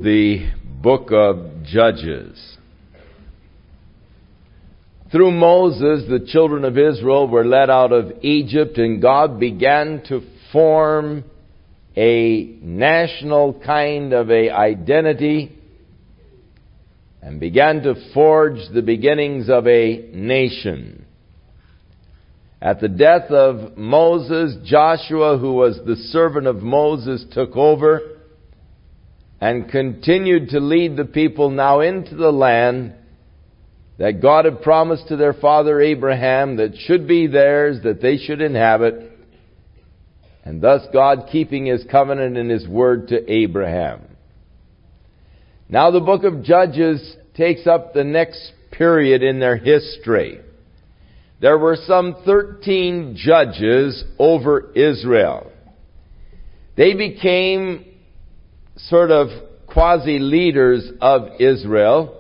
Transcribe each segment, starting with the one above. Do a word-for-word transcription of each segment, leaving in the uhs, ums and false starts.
the book of Judges. Through Moses, the children of Israel were led out of Egypt, and God began to form a national kind of a identity and began to forge the beginnings of a nation. At the death of Moses, Joshua, who was the servant of Moses, took over and continued to lead the people now into the land that God had promised to their father Abraham that should be theirs, that they should inhabit, and thus God keeping His covenant and His word to Abraham. Now the book of Judges takes up the next period in their history. There were some thirteen judges over Israel. They became sort of quasi-leaders of Israel.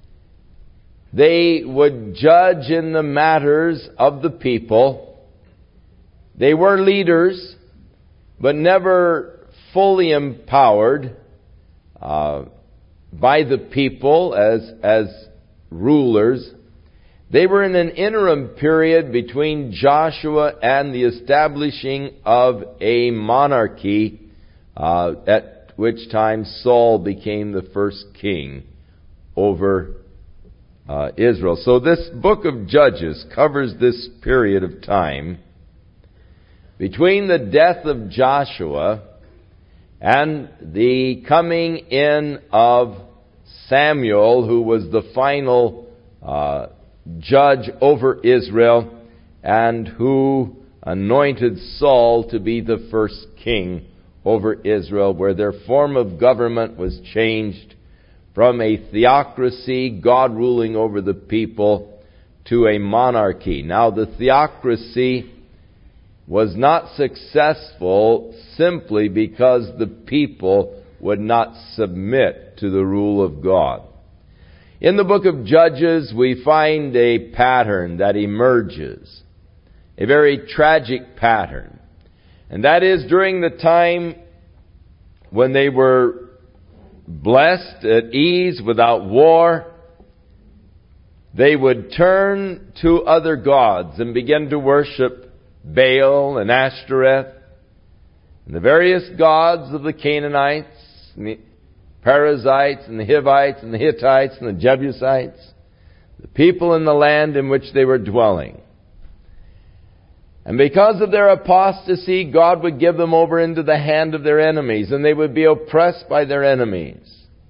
They would judge in the matters of the people. They were leaders, but never fully empowered uh, by the people as, as rulers. They were in an interim period between Joshua and the establishing of a monarchy, uh, at which time Saul became the first king over uh, Israel. So this book of Judges covers this period of time between the death of Joshua and the coming in of Samuel, who was the final uh, judge over Israel and who anointed Saul to be the first king over Israel, where their form of government was changed from a theocracy, God ruling over the people, to a monarchy. Now the theocracy was not successful simply because the people would not submit to the rule of God. In the book of Judges, we find a pattern that emerges, a very tragic pattern. And that is during the time when they were blessed, at ease, without war, they would turn to other gods and begin to worship Baal and Ashtoreth and the various gods of the Canaanites and the Perizzites and the Hivites and the Hittites and the Jebusites, the people in the land in which they were dwelling. And because of their apostasy, God would give them over into the hand of their enemies, and they would be oppressed by their enemies.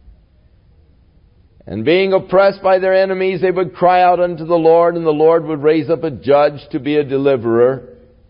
And being oppressed by their enemies, they would cry out unto the Lord, and the Lord would raise up a judge to be a deliverer.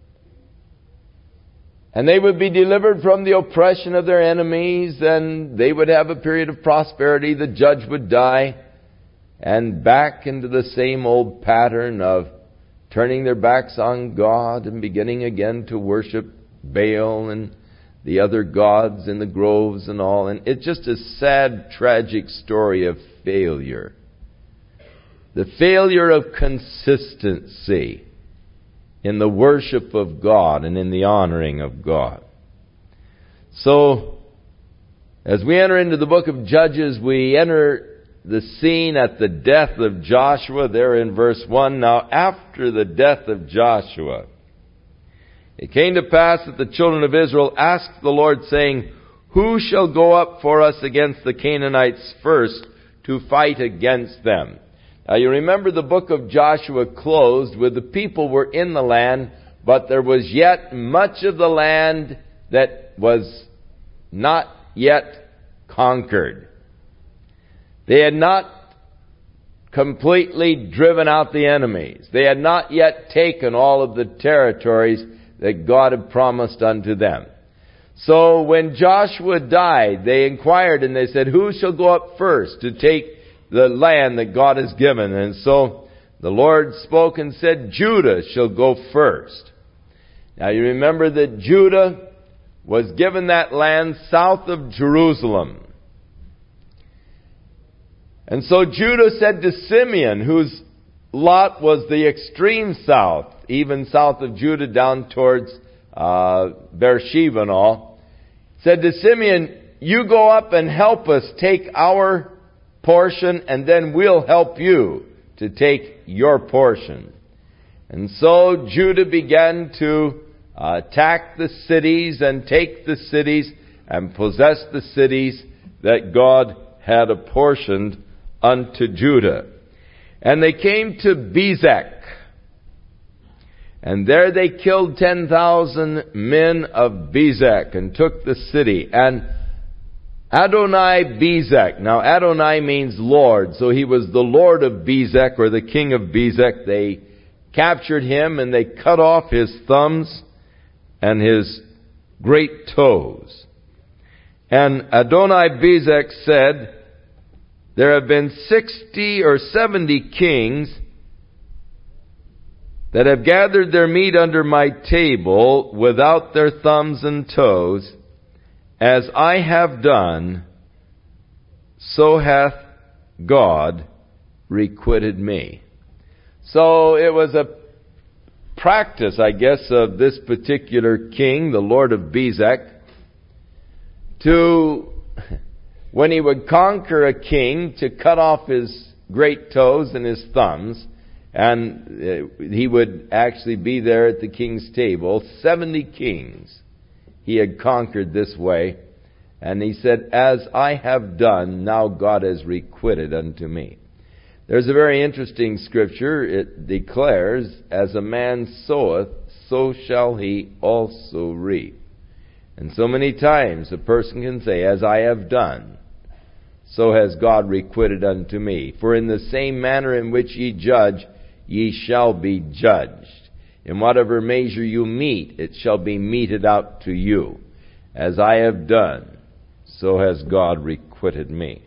And they would be delivered from the oppression of their enemies, and they would have a period of prosperity. The judge would die, and back into the same old pattern of turning their backs on God and beginning again to worship Baal and the other gods in the groves and all. And it's just a sad, tragic story of failure. The failure of consistency in the worship of God and in the honoring of God. So, as we enter into the book of Judges, we enter the scene at the death of Joshua, there in verse one. Now, after the death of Joshua, it came to pass that the children of Israel asked the Lord, saying, Who shall go up for us against the Canaanites first to fight against them? Now, you remember the book of Joshua closed with the people were in the land, but there was yet much of the land that was not yet conquered. They had not completely driven out the enemies. They had not yet taken all of the territories that God had promised unto them. So when Joshua died, they inquired and they said, Who shall go up first to take the land that God has given? And so the Lord spoke and said, Judah shall go first. Now you remember that Judah was given that land south of Jerusalem. And so Judah said to Simeon, whose lot was the extreme south, even south of Judah down towards uh, Beersheba and all, said to Simeon, you go up and help us take our portion, and then we'll help you to take your portion. And so Judah began to uh, attack the cities and take the cities and possess the cities that God had apportioned unto Judah. And they came to Bezek. And there they killed ten thousand men of Bezek and took the city. And Adonai Bezek. Now Adonai means Lord. So he was the Lord of Bezek, or the king of Bezek. They captured him and they cut off his thumbs and his great toes. And Adonai Bezek said, there have been sixty or seventy kings that have gathered their meat under my table without their thumbs and toes. As I have done, so hath God requited me. So it was a practice, I guess, of this particular king, the Lord of Bezek, to, when he would conquer a king, to cut off his great toes and his thumbs, and he would actually be there at the king's table. Seventy kings he had conquered this way. And he said, as I have done, now God has requited unto me. There's a very interesting scripture. It declares, as a man soweth, so shall he also reap. And so many times a person can say, as I have done, so has God requited unto me. For in the same manner in which ye judge, ye shall be judged. In whatever measure you mete, it shall be meted out to you. As I have done, so has God requited me.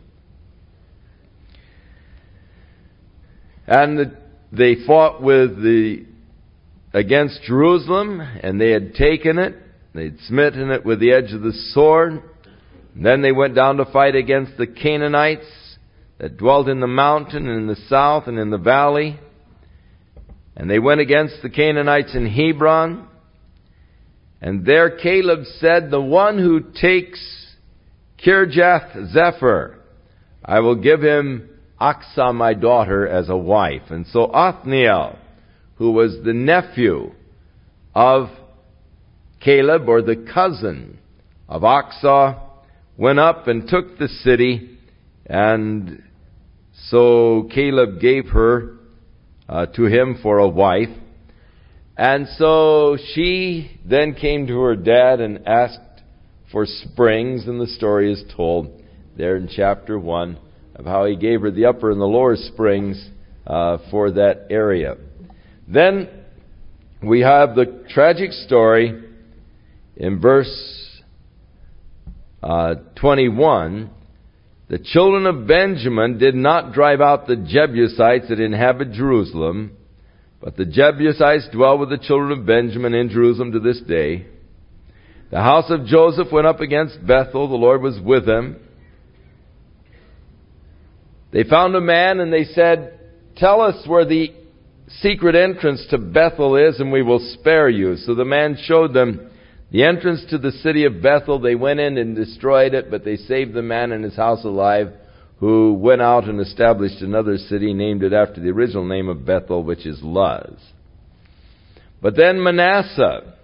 And the, they fought with the against Jerusalem, and they had taken it. They'd smitten it with the edge of the sword. And then they went down to fight against the Canaanites that dwelt in the mountain and in the south and in the valley. And they went against the Canaanites in Hebron. And there Caleb said, the one who takes Kirjath Zephyr, I will give him Achsah my daughter as a wife. And so Othniel, who was the nephew of Caleb, or the cousin of Achsah, went up and took the city. And so Caleb gave her Uh, to him for a wife. And so she then came to her dad and asked for springs, and the story is told there in chapter one of how he gave her the upper and the lower springs uh, for that area. Then we have the tragic story in verse uh, twenty-one. The children of Benjamin did not drive out the Jebusites that inhabit Jerusalem, but the Jebusites dwell with the children of Benjamin in Jerusalem to this day. The house of Joseph went up against Bethel. The Lord was with them. They found a man and they said, tell us where the secret entrance to Bethel is and we will spare you. So the man showed them the entrance to the city of Bethel. They went in and destroyed it, but they saved the man and his house alive, who went out and established another city, named it after the original name of Bethel, which is Luz. But then Manasseh,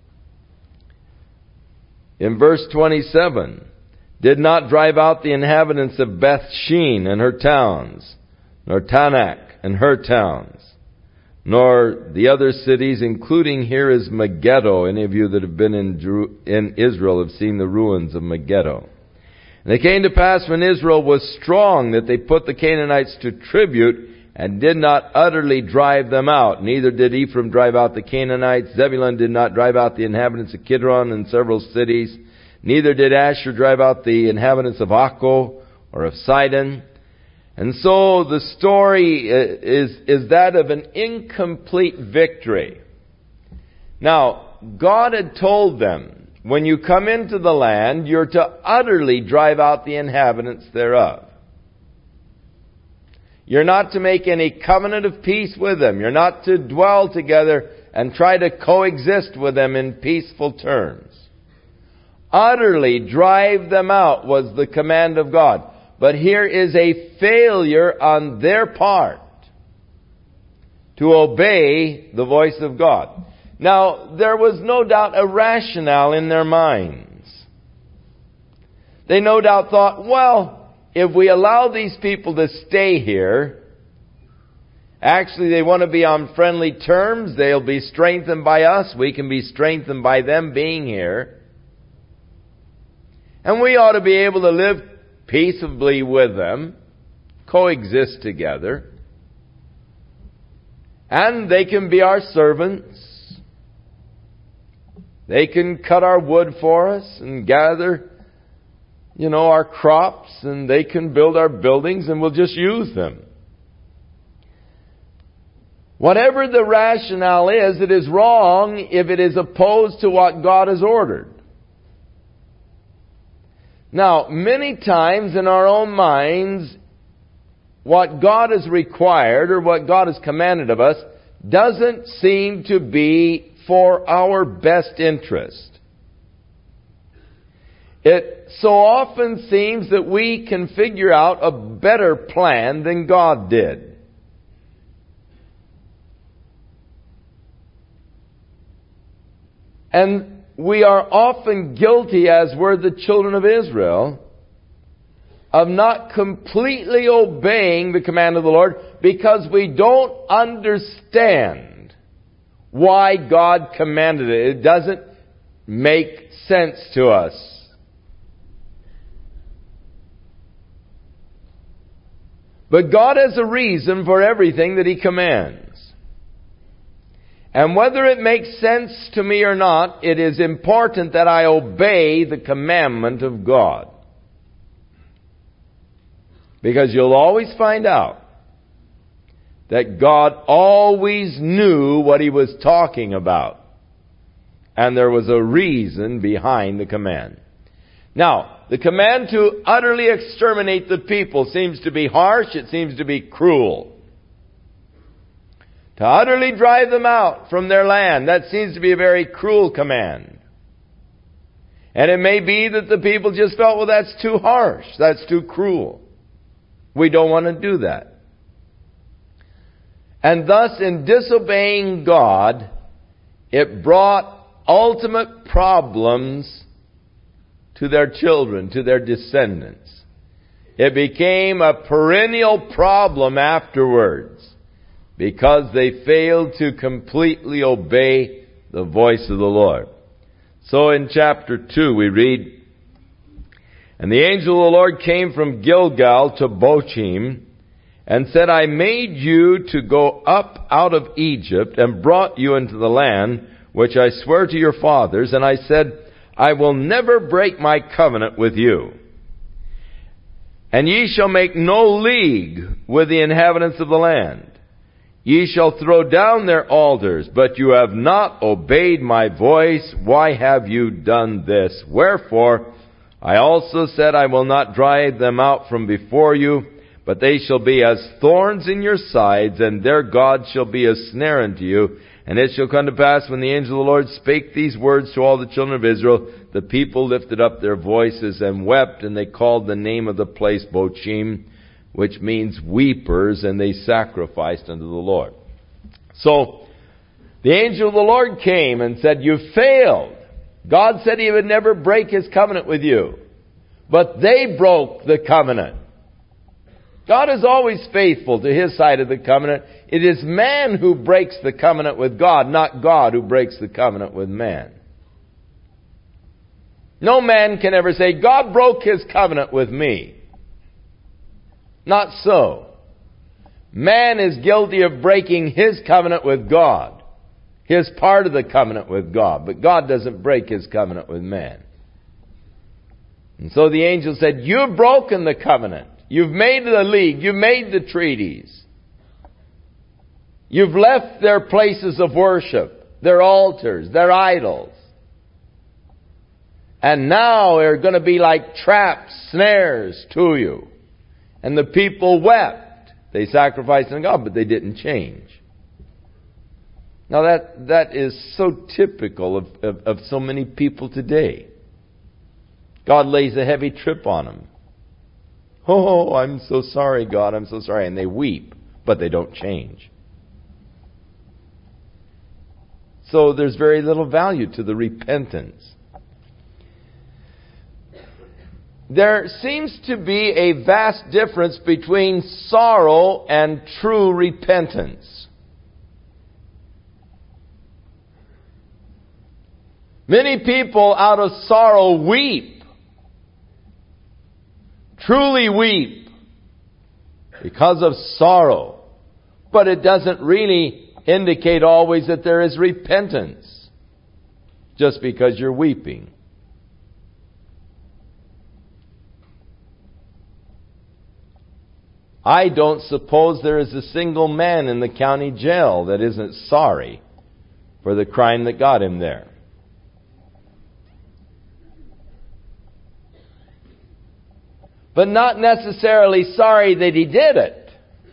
in verse twenty-seven, did not drive out the inhabitants of Beth Shean and her towns, nor Tanakh and her towns, nor the other cities, including here is Megiddo. Any of you that have been in, Jeru- in Israel have seen the ruins of Megiddo. And it came to pass when Israel was strong that they put the Canaanites to tribute and did not utterly drive them out. Neither did Ephraim drive out the Canaanites. Zebulun did not drive out the inhabitants of Kidron and several cities. Neither did Asher drive out the inhabitants of Akko or of Sidon. And so the story is, is that of an incomplete victory. Now, God had told them, when you come into the land, you're to utterly drive out the inhabitants thereof. You're not to make any covenant of peace with them. You're not to dwell together and try to coexist with them in peaceful terms. utterly drive them out was the command of God. But here is a failure on their part to obey the voice of God. Now, there was no doubt a rationale in their minds. They no doubt thought, well, if we allow these people to stay here, actually they want to be on friendly terms, they'll be strengthened by us, we can be strengthened by them being here. And we ought to be able to live peaceably with them, coexist together. And they can be our servants. They can cut our wood for us and gather, you know, our crops, and they can build our buildings, and we'll just use them. Whatever the rationale is, it is wrong if it is opposed to what God has ordered. Now, many times in our own minds, what God has required or what God has commanded of us doesn't seem to be for our best interest. It so often seems that we can figure out a better plan than God did. And we are often guilty, as were the children of Israel, of not completely obeying the command of the Lord because we don't understand why God commanded it. It doesn't make sense to us. But God has a reason for everything that He commands. And whether it makes sense to me or not, it is important that I obey the commandment of God. Because you'll always find out that God always knew what He was talking about. And there was a reason behind the command. Now, the command to utterly exterminate the people seems to be harsh, it seems to be cruel. To utterly drive them out from their land, that seems to be a very cruel command. And it may be that the people just felt, well, that's too harsh, that's too cruel. We don't want to do that. And thus, in disobeying God, it brought ultimate problems to their children, to their descendants. It became a perennial problem afterwards because they failed to completely obey the voice of the Lord. So in chapter two we read, "And the angel of the Lord came from Gilgal to Bochim, and said, I made you to go up out of Egypt, and brought you into the land which I swore to your fathers. And I said, I will never break my covenant with you. And ye shall make no league with the inhabitants of the land. Ye shall throw down their altars, but you have not obeyed my voice. Why have you done this? Wherefore, I also said, I will not drive them out from before you, but they shall be as thorns in your sides, and their God shall be a snare unto you. And it shall come to pass, when the angel of the Lord spake these words to all the children of Israel, the people lifted up their voices and wept, and they called the name of the place Bochim, which means weepers, and they sacrificed unto the Lord." So, the angel of the Lord came and said, you failed. God said He would never break His covenant with you. But they broke the covenant. God is always faithful to His side of the covenant. It is man who breaks the covenant with God, not God who breaks the covenant with man. No man can ever say, God broke His covenant with me. Not so. Man is guilty of breaking His covenant with God. His part of the covenant with God. But God doesn't break His covenant with man. And so the angel said, you've broken the covenant. You've made the league. You've made the treaties. You've left their places of worship, their altars, their idols. And now they're going to be like traps, snares to you. And the people wept. They sacrificed unto God, but they didn't change. Now that, that is so typical of, of, of so many people today. God lays a heavy trip on them. Oh, I'm so sorry, God, I'm so sorry. And they weep, but they don't change. So there's very little value to the repentance. There seems to be a vast difference between sorrow and true repentance. Many people out of sorrow weep, truly weep, because of sorrow. But it doesn't really indicate always that there is repentance, just because you're weeping. I don't suppose there is a single man in the county jail that isn't sorry for the crime that got him there. But not necessarily sorry that he did it,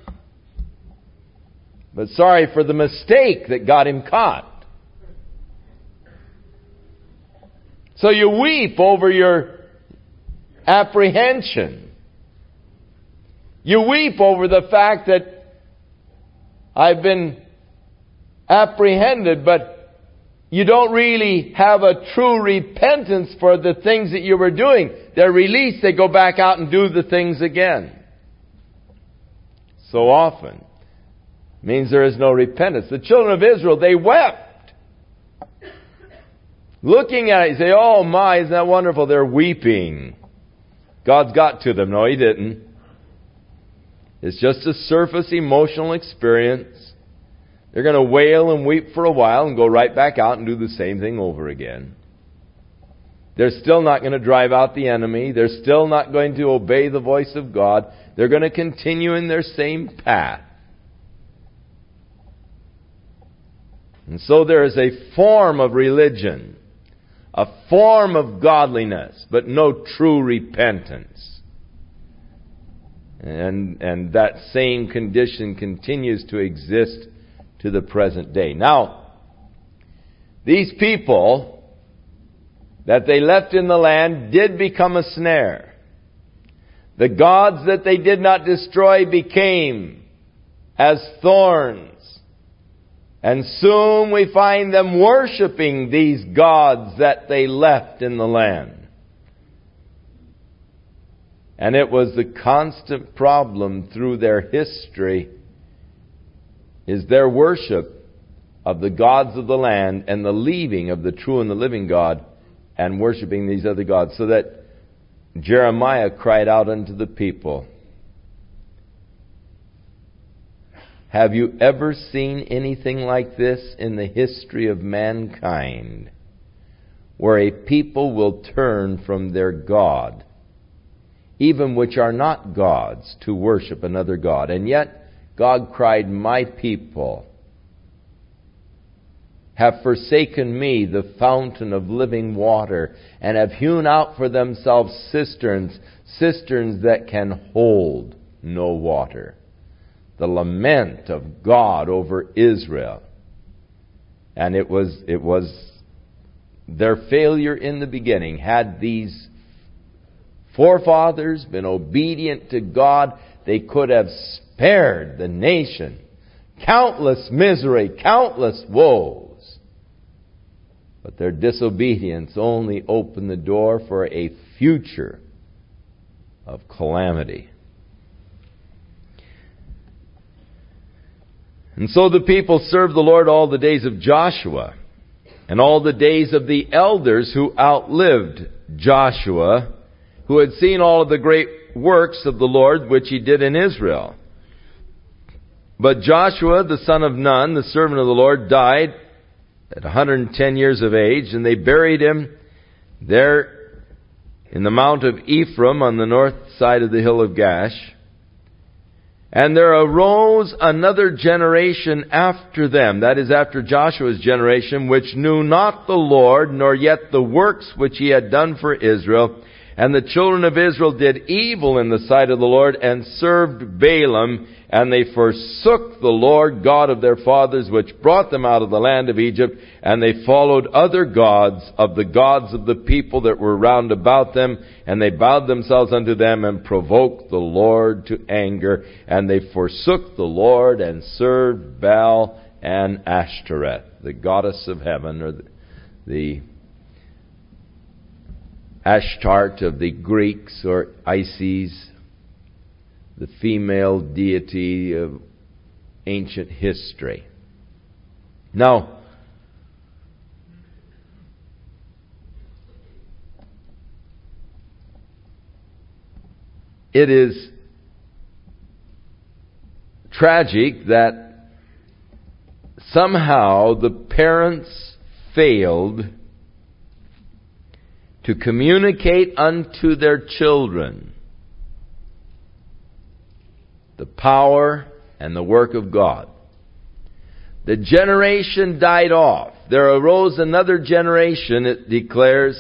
but sorry for the mistake that got him caught. So you weep over your apprehension. You weep over the fact that I've been apprehended, but you don't really have a true repentance for the things that you were doing. They're released, they go back out and do the things again. So often means there is no repentance. The children of Israel, they wept. Looking at it, you say, oh my, isn't that wonderful? They're weeping. God's got to them. No, He didn't. It's just a surface emotional experience. They're going to wail and weep for a while and go right back out and do the same thing over again. They're still not going to drive out the enemy. They're still not going to obey the voice of God. They're going to continue in their same path. And so there is a form of religion, a form of godliness, but no true repentance. And, and that same condition continues to exist to the present day. Now, these people that they left in the land did become a snare. The gods that they did not destroy became as thorns. And soon we find them worshiping these gods that they left in the land. And it was the constant problem through their history is their worship of the gods of the land and the leaving of the true and the living God and worshiping these other gods. So that Jeremiah cried out unto the people, have you ever seen anything like this in the history of mankind, where a people will turn from their God, even which are not gods, to worship another god? And yet God cried, my people have forsaken me, the fountain of living water, and have hewn out for themselves cisterns, cisterns that can hold no water. The lament of God over Israel. And it was, it was their failure in the beginning. Had these forefathers been obedient to God, they could have spared the nation countless misery, countless woes. But their disobedience only opened the door for a future of calamity. And so the people served the Lord all the days of Joshua, and all the days of the elders who outlived Joshua, who had seen all of the great works of the Lord which He did in Israel. But Joshua, the son of Nun, the servant of the Lord, died at one hundred ten years of age, and they buried him there in the mount of Ephraim on the north side of the hill of Gash. And there arose another generation after them, that is, after Joshua's generation, which knew not the Lord, nor yet the works which He had done for Israel. And the children of Israel did evil in the sight of the Lord, and served Balaam, and they forsook the Lord God of their fathers, which brought them out of the land of Egypt, and they followed other gods of the gods of the people that were round about them, and they bowed themselves unto them, and provoked the Lord to anger, and they forsook the Lord, and served Baal and Ashtoreth, the goddess of heaven, or the, the Ashtart of the Greeks, or Isis, the female deity of ancient history. Now, it is tragic that somehow the parents failed to communicate unto their children the power and the work of God. The generation died off. There arose another generation, it declares,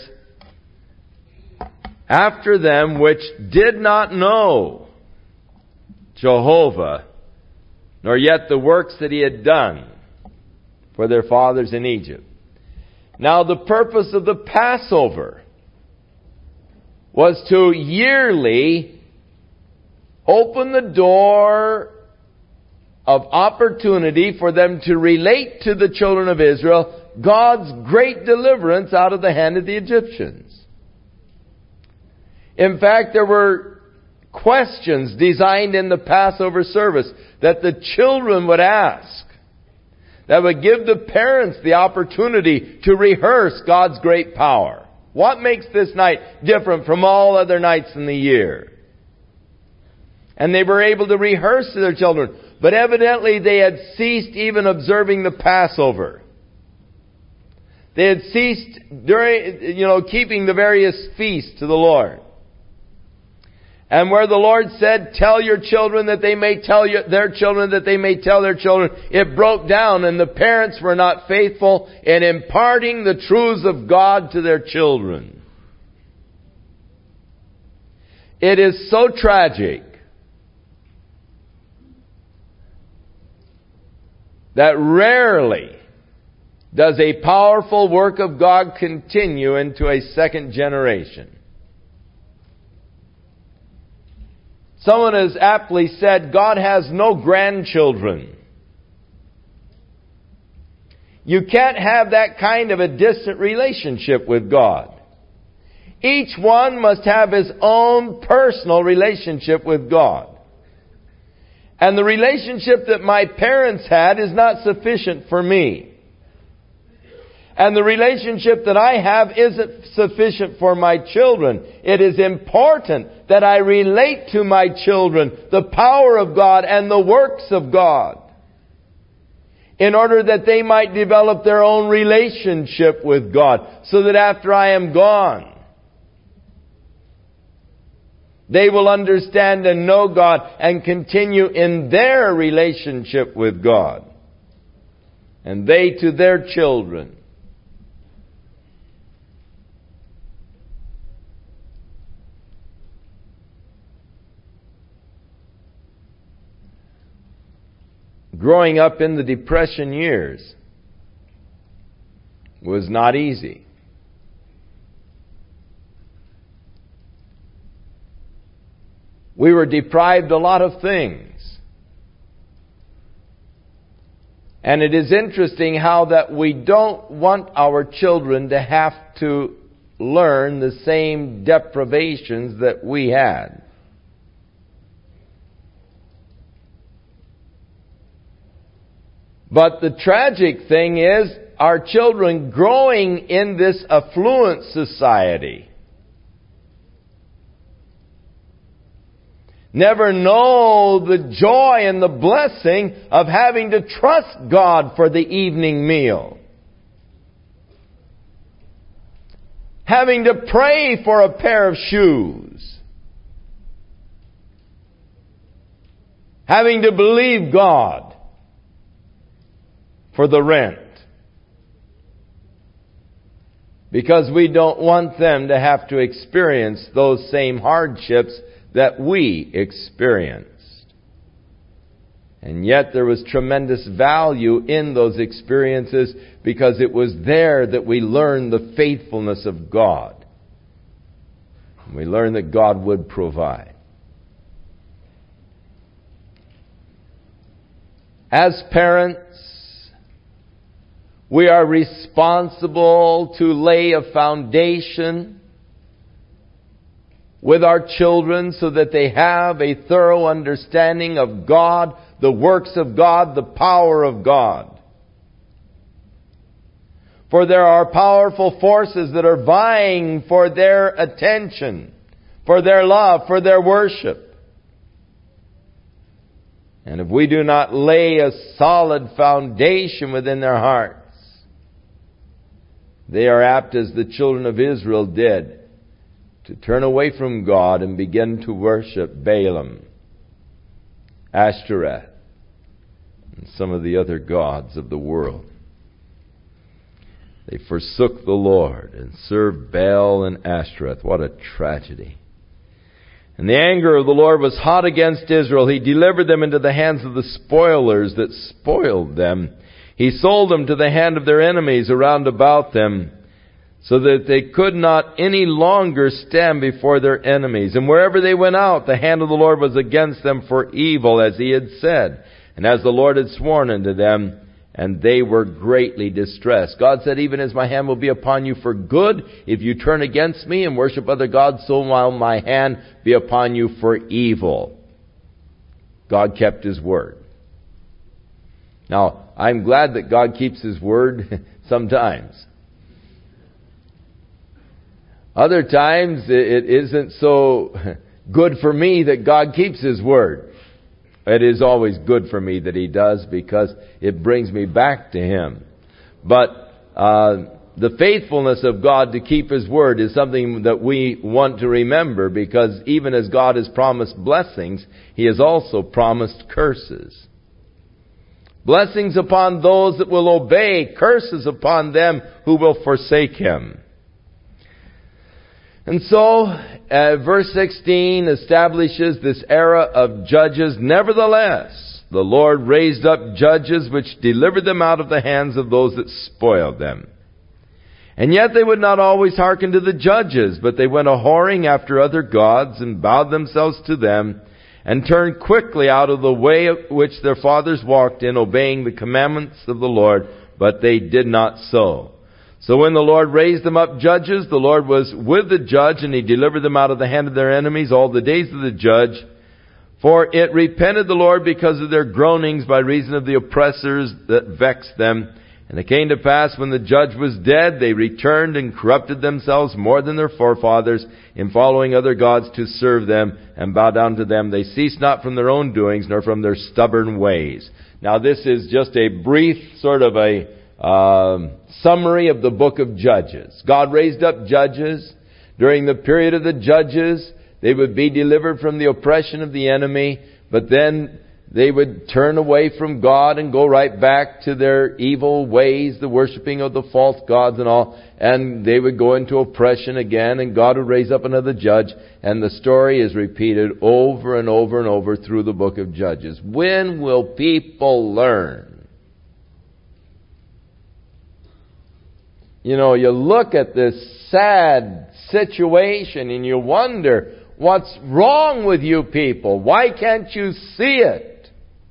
after them, which did not know Jehovah, nor yet the works that He had done for their fathers in Egypt. Now the purpose of the Passover was to yearly open the door of opportunity for them to relate to the children of Israel God's great deliverance out of the hand of the Egyptians. In fact, there were questions designed in the Passover service that the children would ask, that would give the parents the opportunity to rehearse God's great power. What makes this night different from all other nights in the year? And they were able to rehearse to their children. But evidently they had ceased even observing the Passover. They had ceased during, you know, keeping the various feasts to the Lord. And where the Lord said, tell your children that they may tell you, their children that they may tell their children, it broke down, and the parents were not faithful in imparting the truths of God to their children. It is so tragic that rarely does a powerful work of God continue into a second generation. Someone has aptly said, God has no grandchildren. You can't have that kind of a distant relationship with God. Each one must have his own personal relationship with God. And the relationship that my parents had is not sufficient for me. And the relationship that I have isn't sufficient for my children. It is important that I relate to my children the power of God and the works of God, in order that they might develop their own relationship with God, so that after I am gone, they will understand and know God and continue in their relationship with God, and they to their children. Growing up in the Depression years was not easy. We were deprived a lot of things. And it is interesting how that we don't want our children to have to learn the same deprivations that we had. But the tragic thing is, our children growing in this affluent society never know the joy and the blessing of having to trust God for the evening meal. Having to pray for a pair of shoes. Having to believe God for the rent. because we don't want them to have to experience those same hardships that we experienced. And yet there was tremendous value in those experiences because it was there that we learned the faithfulness of God. We learned that God would provide. As parents, we are responsible to lay a foundation with our children so that they have a thorough understanding of God, the works of God, the power of God. For there are powerful forces that are vying for their attention, for their love, for their worship. And if we do not lay a solid foundation within their hearts, they are apt, as the children of Israel did, to turn away from God and begin to worship Balaam, Ashtoreth, and some of the other gods of the world. They forsook the Lord and served Baal and Ashtoreth. What a tragedy. And the anger of the Lord was hot against Israel. He delivered them into the hands of the spoilers that spoiled them. He sold them to the hand of their enemies around about them, so that they could not any longer stand before their enemies. And wherever they went out, the hand of the Lord was against them for evil, as He had said, and as the Lord had sworn unto them, and they were greatly distressed. God said, even as my hand will be upon you for good, if you turn against me and worship other gods, so will my hand be upon you for evil. God kept His word. Now, I'm glad that God keeps His word sometimes. Other times, it isn't so good for me that God keeps His word. It is always good for me that He does, because it brings me back to Him. But uh, the faithfulness of God to keep His word is something that we want to remember, because even as God has promised blessings, He has also promised curses. Blessings upon those that will obey, curses upon them who will forsake Him. And so, uh, verse sixteen establishes this era of judges. Nevertheless, the Lord raised up judges which delivered them out of the hands of those that spoiled them. And yet they would not always hearken to the judges, but they went a-whoring after other gods and bowed themselves to them, and turned quickly out of the way which their fathers walked in, obeying the commandments of the Lord, but they did not so. So when the Lord raised them up judges, the Lord was with the judge, and He delivered them out of the hand of their enemies all the days of the judge. For it repented the Lord because of their groanings by reason of the oppressors that vexed them. And it came to pass, when the judge was dead, they returned and corrupted themselves more than their forefathers in following other gods to serve them and bow down to them. They ceased not from their own doings, nor from their stubborn ways. Now this is just a brief sort of a um, summary of the book of Judges. God raised up judges. During the period of the judges, they would be delivered from the oppression of the enemy, but then they would turn away from God and go right back to their evil ways, the worshiping of the false gods and all, and they would go into oppression again, and God would raise up another judge, and the story is repeated over and over and over through the book of Judges. When will people learn? You know, you look at this sad situation and you wonder, what's wrong with you people? Why can't you see it?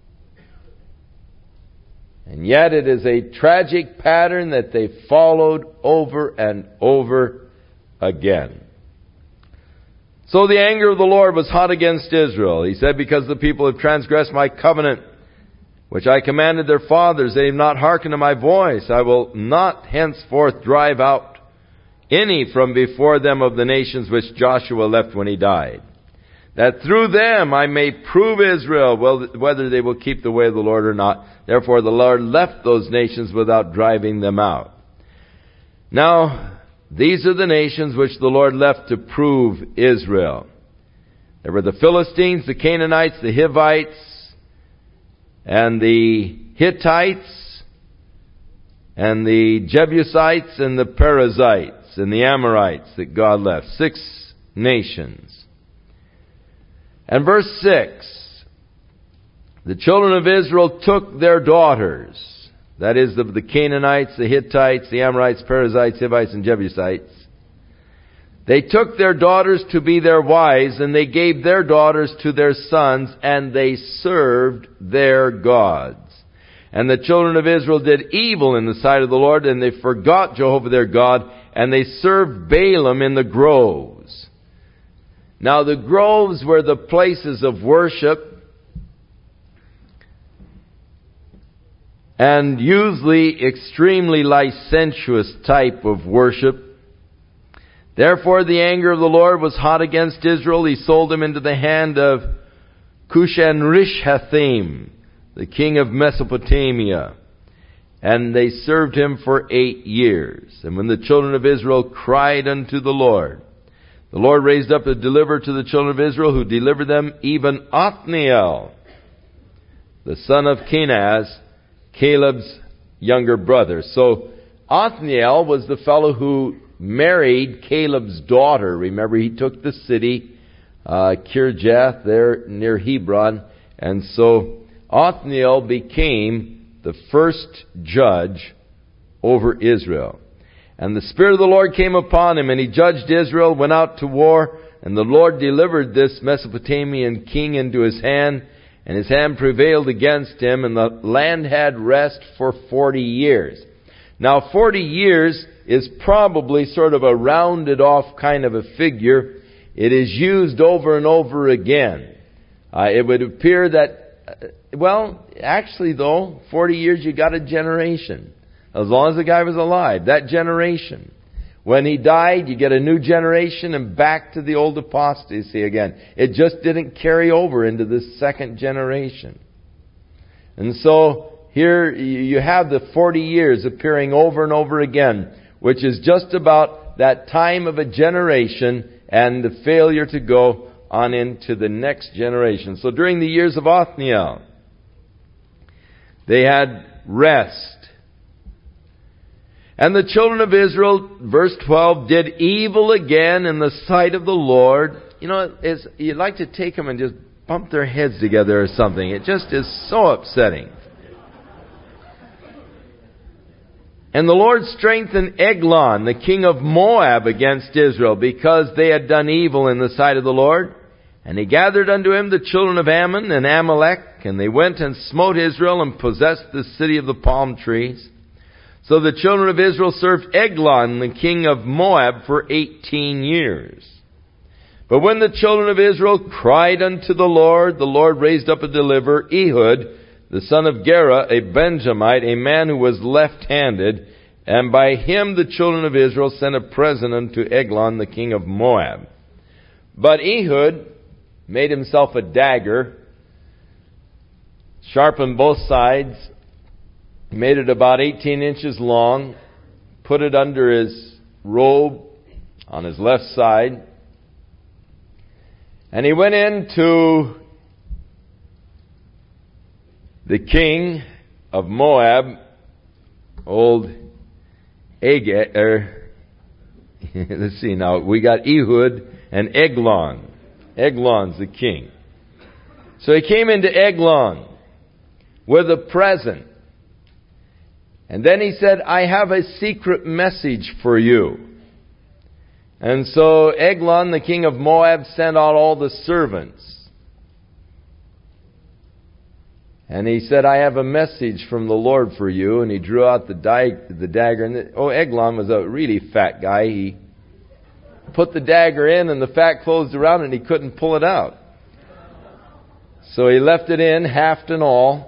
And yet it is a tragic pattern that they followed over and over again. So the anger of the Lord was hot against Israel. He said, because the people have transgressed my covenant, which I commanded their fathers, they have not hearkened to my voice. I will not henceforth drive out any from before them of the nations which Joshua left when he died, that through them I may prove Israel whether they will keep the way of the Lord or not. Therefore the Lord left those nations without driving them out. Now, these are the nations which the Lord left to prove Israel. There were the Philistines, the Canaanites, the Hivites, and the Hittites, and the Jebusites and the Perizzites and the Amorites that God left. Six nations. And verse six, the children of Israel took their daughters, that is, the, the Canaanites, the Hittites, the Amorites, Perizzites, Hivites, and Jebusites. They took their daughters to be their wives, and they gave their daughters to their sons, and they served their gods. And the children of Israel did evil in the sight of the Lord, and they forgot Jehovah their God, and they served Balaam in the groves. Now the groves were the places of worship, and usually extremely licentious type of worship. Therefore the anger of the Lord was hot against Israel. He sold them into the hand of Cushan-Rishathaim, the king of Mesopotamia. And they served him for eight years. And when the children of Israel cried unto the Lord, the Lord raised up a deliverer to the children of Israel, who delivered them, even Othniel, the son of Kenaz, Caleb's younger brother. So Othniel was the fellow who married Caleb's daughter. Remember, he took the city, uh, Kirjath, there near Hebron. And so Othniel became the first judge over Israel. And the Spirit of the Lord came upon him, and he judged Israel, went out to war, and the Lord delivered this Mesopotamian king into his hand, and his hand prevailed against him, and the land had rest for forty years. Now, forty years is probably sort of a rounded off kind of a figure. It is used over and over again. Uh, it would appear that, uh, well, actually though, forty years you got a generation. As long as the guy was alive, that generation. When he died, you get a new generation and back to the old apostasy again. It just didn't carry over into this second generation. And so here you have the forty years appearing over and over again, which is just about that time of a generation and the failure to go on into the next generation. So during the years of Othniel, they had rest. And the children of Israel, verse twelve, did evil again in the sight of the Lord. You know, it's, you'd like to take them and just bump their heads together or something. It just is so upsetting. And the Lord strengthened Eglon, the king of Moab, against Israel, because they had done evil in the sight of the Lord. And he gathered unto him the children of Ammon and Amalek, and they went and smote Israel and possessed the city of the palm trees. So the children of Israel served Eglon, the king of Moab, for eighteen years. But when the children of Israel cried unto the Lord, the Lord raised up a deliverer, Ehud, the son of Gera, a Benjamite, a man who was left-handed, and by him the children of Israel sent a present unto Eglon, the king of Moab. But Ehud made himself a dagger, sharpened both sides, made it about eighteen inches long, put it under his robe on his left side, and he went into the king of Moab, old Agag, er, let's see now, we got Ehud and Eglon. Eglon's the king. So he came into Eglon with a present. And then he said, I have a secret message for you. And so Eglon, the king of Moab, sent out all the servants. And he said, I have a message from the Lord for you. And he drew out the, di- the dagger. And the, oh, Eglon was a really fat guy. He put the dagger in and the fat closed around it and he couldn't pull it out. So he left it in, haft and all.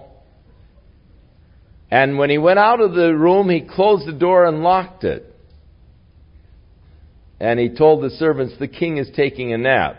And when he went out of the room, he closed the door and locked it. And he told the servants, the king is taking a nap.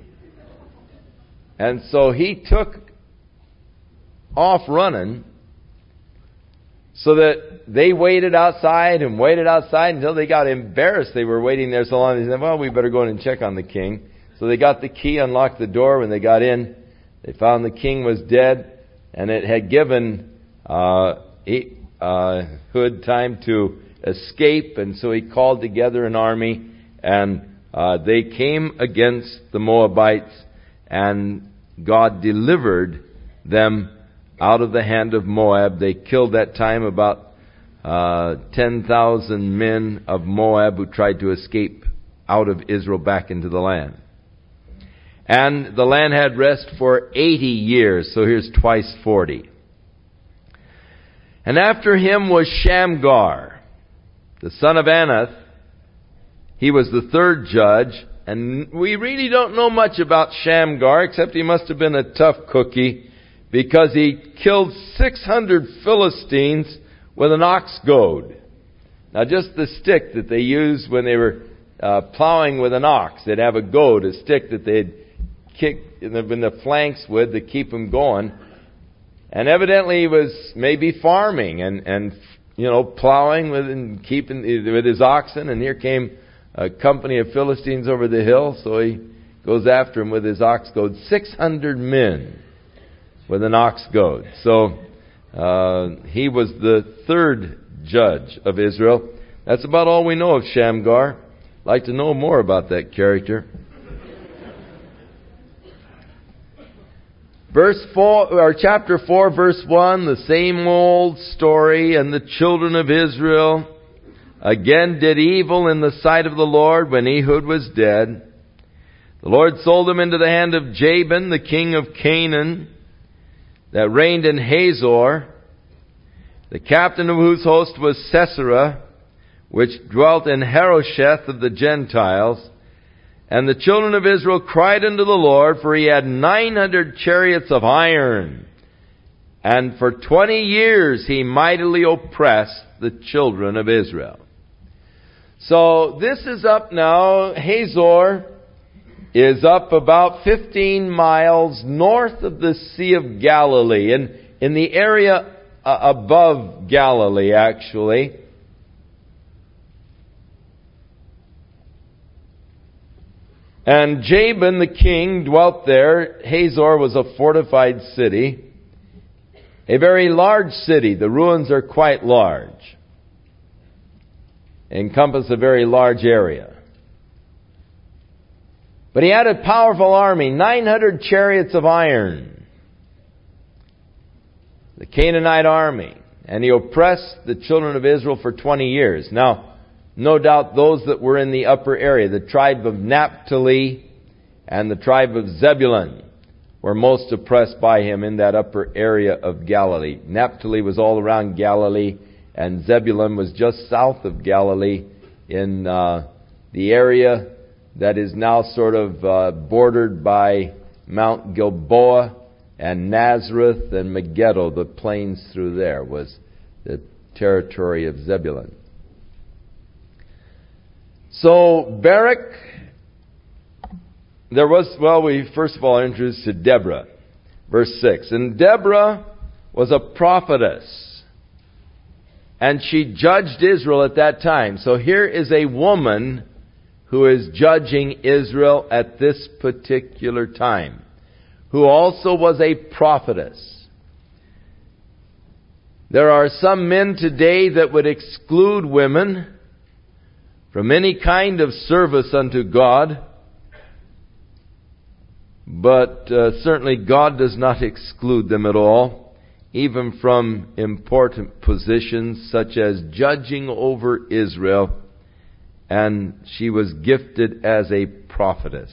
And so he took off running so that they waited outside and waited outside until they got embarrassed. They were waiting there so long. They said, well, we better go in and check on the king. So they got the key, unlocked the door. When they got in, they found the king was dead, and it had given uh, uh, Hood time to escape, and so he called together an army, and uh, they came against the Moabites, and God delivered them out of the hand of Moab. They killed that time about uh, ten thousand men of Moab who tried to escape out of Israel back into the land. And the land had rest for eighty years, so here's twice forty. And after him was Shamgar, the son of Anath. He was the third judge, and we really don't know much about Shamgar, except he must have been a tough cookie, because he killed six hundred Philistines with an ox goad. Now just the stick that they used when they were uh, plowing with an ox, they'd have a goad, a stick that they'd kick in the, in the flanks with to keep them going. And evidently he was maybe farming and, and you know, plowing with and keeping with his oxen, and here came a company of Philistines over the hill, so he goes after him with his ox goad. six hundred men with an ox goad. So uh, he was the third judge of Israel. That's about all we know of Shamgar. I'd like to know more about that character. Verse four, or chapter four, verse one, the same old story. And the children of Israel again did evil in the sight of the Lord when Ehud was dead. The Lord sold them into the hand of Jabin, the king of Canaan, that reigned in Hazor, the captain of whose host was Sisera, which dwelt in Harosheth of the Gentiles. And the children of Israel cried unto the Lord, for he had nine hundred chariots of iron. And for twenty years he mightily oppressed the children of Israel. So this is up now. Hazor is up about fifteen miles north of the Sea of Galilee, in, in the area uh, above Galilee, actually. And Jabin the king dwelt there. Hazor was a fortified city, a very large city. The ruins are quite large, encompass a very large area. But he had a powerful army, nine hundred chariots of iron, the Canaanite army, and he oppressed the children of Israel for twenty years. Now, no doubt those that were in the upper area, the tribe of Naphtali and the tribe of Zebulun, were most oppressed by him in that upper area of Galilee. Naphtali was all around Galilee, and Zebulun was just south of Galilee in uh, the area that is now sort of uh, bordered by Mount Gilboa and Nazareth and Megiddo. The plains through there was the territory of Zebulun. So Barak, there was, well, we first of all introduced to Deborah, verse six. And Deborah was a prophetess, and she judged Israel at that time. So here is a woman who is judging Israel at this particular time, who also was a prophetess. There are some men today that would exclude women from any kind of service unto God, but uh, certainly God does not exclude them at all, even from important positions such as judging over Israel, and she was gifted as a prophetess.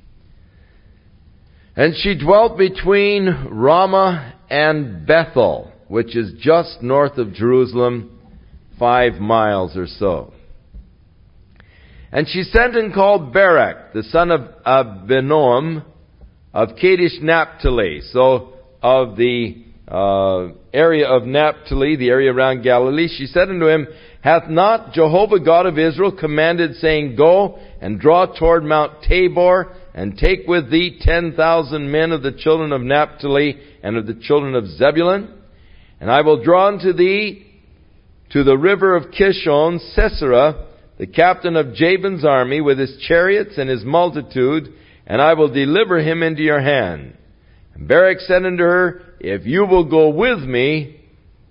And she dwelt between Ramah and Bethel, which is just north of Jerusalem, five miles or so. And she sent and called Barak, the son of Abinoam, of Kadesh Naphtali. So, of the uh, area of Naphtali, the area around Galilee, she said unto him, Hath not Jehovah God of Israel commanded, saying, Go and draw toward Mount Tabor, and take with thee ten thousand men of the children of Naphtali and of the children of Zebulun? And I will draw unto thee to the river of Kishon Sisera, the captain of Jabin's army, with his chariots and his multitude, and I will deliver him into your hand. And Barak said unto her, If you will go with me,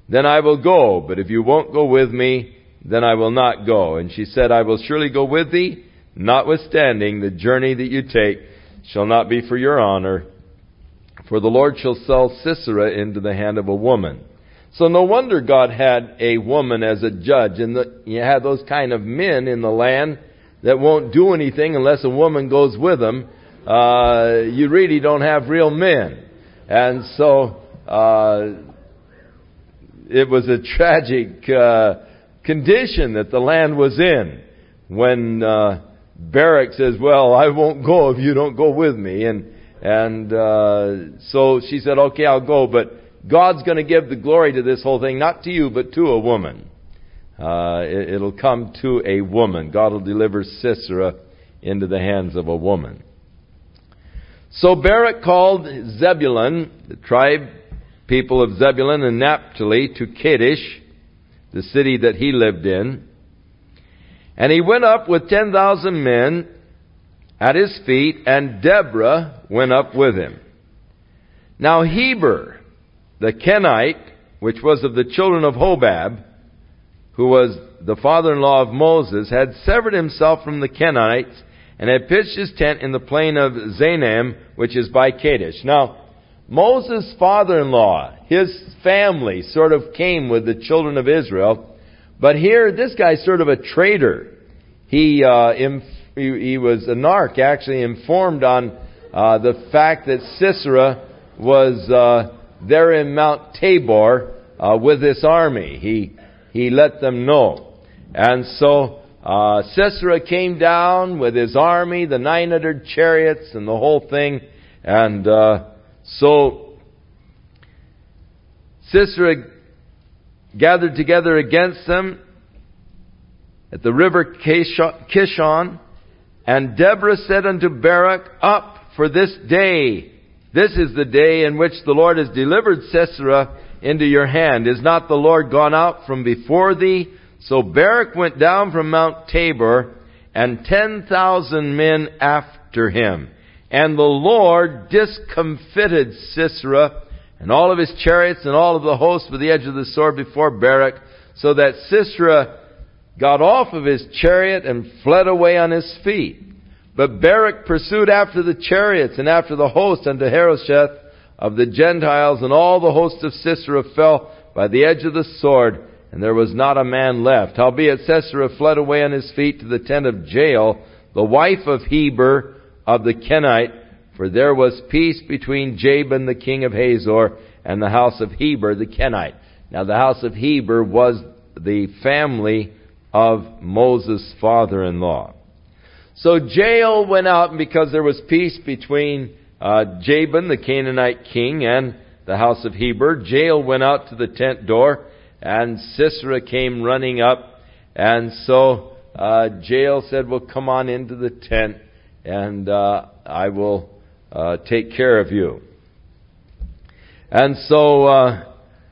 then I will go. But if you won't go with me, then I will not go. And she said, I will surely go with thee, notwithstanding the journey that you take shall not be for your honor, for the Lord shall sell Sisera into the hand of a woman. So no wonder God had a woman as a judge. And the, you have those kind of men in the land that won't do anything unless a woman goes with them. Uh, you really don't have real men. And so uh, it was a tragic uh, condition that the land was in when uh, Barak says, well, I won't go if you don't go with me. And and uh, so she said, okay, I'll go, but God's going to give the glory to this whole thing, not to you, but to a woman. Uh, it, it'll come to a woman. God will deliver Sisera into the hands of a woman. So Barak called Zebulun, the tribe people of Zebulun and Naphtali, to Kadesh, the city that he lived in. And he went up with ten thousand men at his feet, and Deborah went up with him. Now Heber, the Kenite, which was of the children of Hobab, who was the father-in-law of Moses, had severed himself from the Kenites, and had pitched his tent in the plain of Zaanam, which is by Kadesh. Now, Moses' father-in-law, his family sort of came with the children of Israel. But here, this guy's sort of a traitor. He, uh, inf- he, he was a narc, actually informed on uh, the fact that Sisera was uh, there in Mount Tabor uh, with this army. He, he let them know. And so Uh, Sisera came down with his army, the nine hundred chariots and the whole thing. And uh, so Sisera gathered together against them at the river Kishon. And Deborah said unto Barak, Up, for this day, this is the day in which the Lord has delivered Sisera into your hand. Is not the Lord gone out from before thee? So Barak went down from Mount Tabor, and ten thousand men after him. And the Lord discomfited Sisera, and all of his chariots, and all of the host with the edge of the sword before Barak, so that Sisera got off of his chariot and fled away on his feet. But Barak pursued after the chariots, and after the host unto Harosheth of the Gentiles, and all the host of Sisera fell by the edge of the sword, and there was not a man left. Howbeit Sisera fled away on his feet to the tent of Jael, the wife of Heber of the Kenite, for there was peace between Jabin the king of Hazor and the house of Heber the Kenite. Now the house of Heber was the family of Moses' father-in-law. So Jael went out, and because there was peace between uh, Jabin the Canaanite king and the house of Heber, Jael went out to the tent door, and Sisera came running up. And so uh, Jael said, well, come on into the tent, and uh, I will uh, take care of you. And so uh,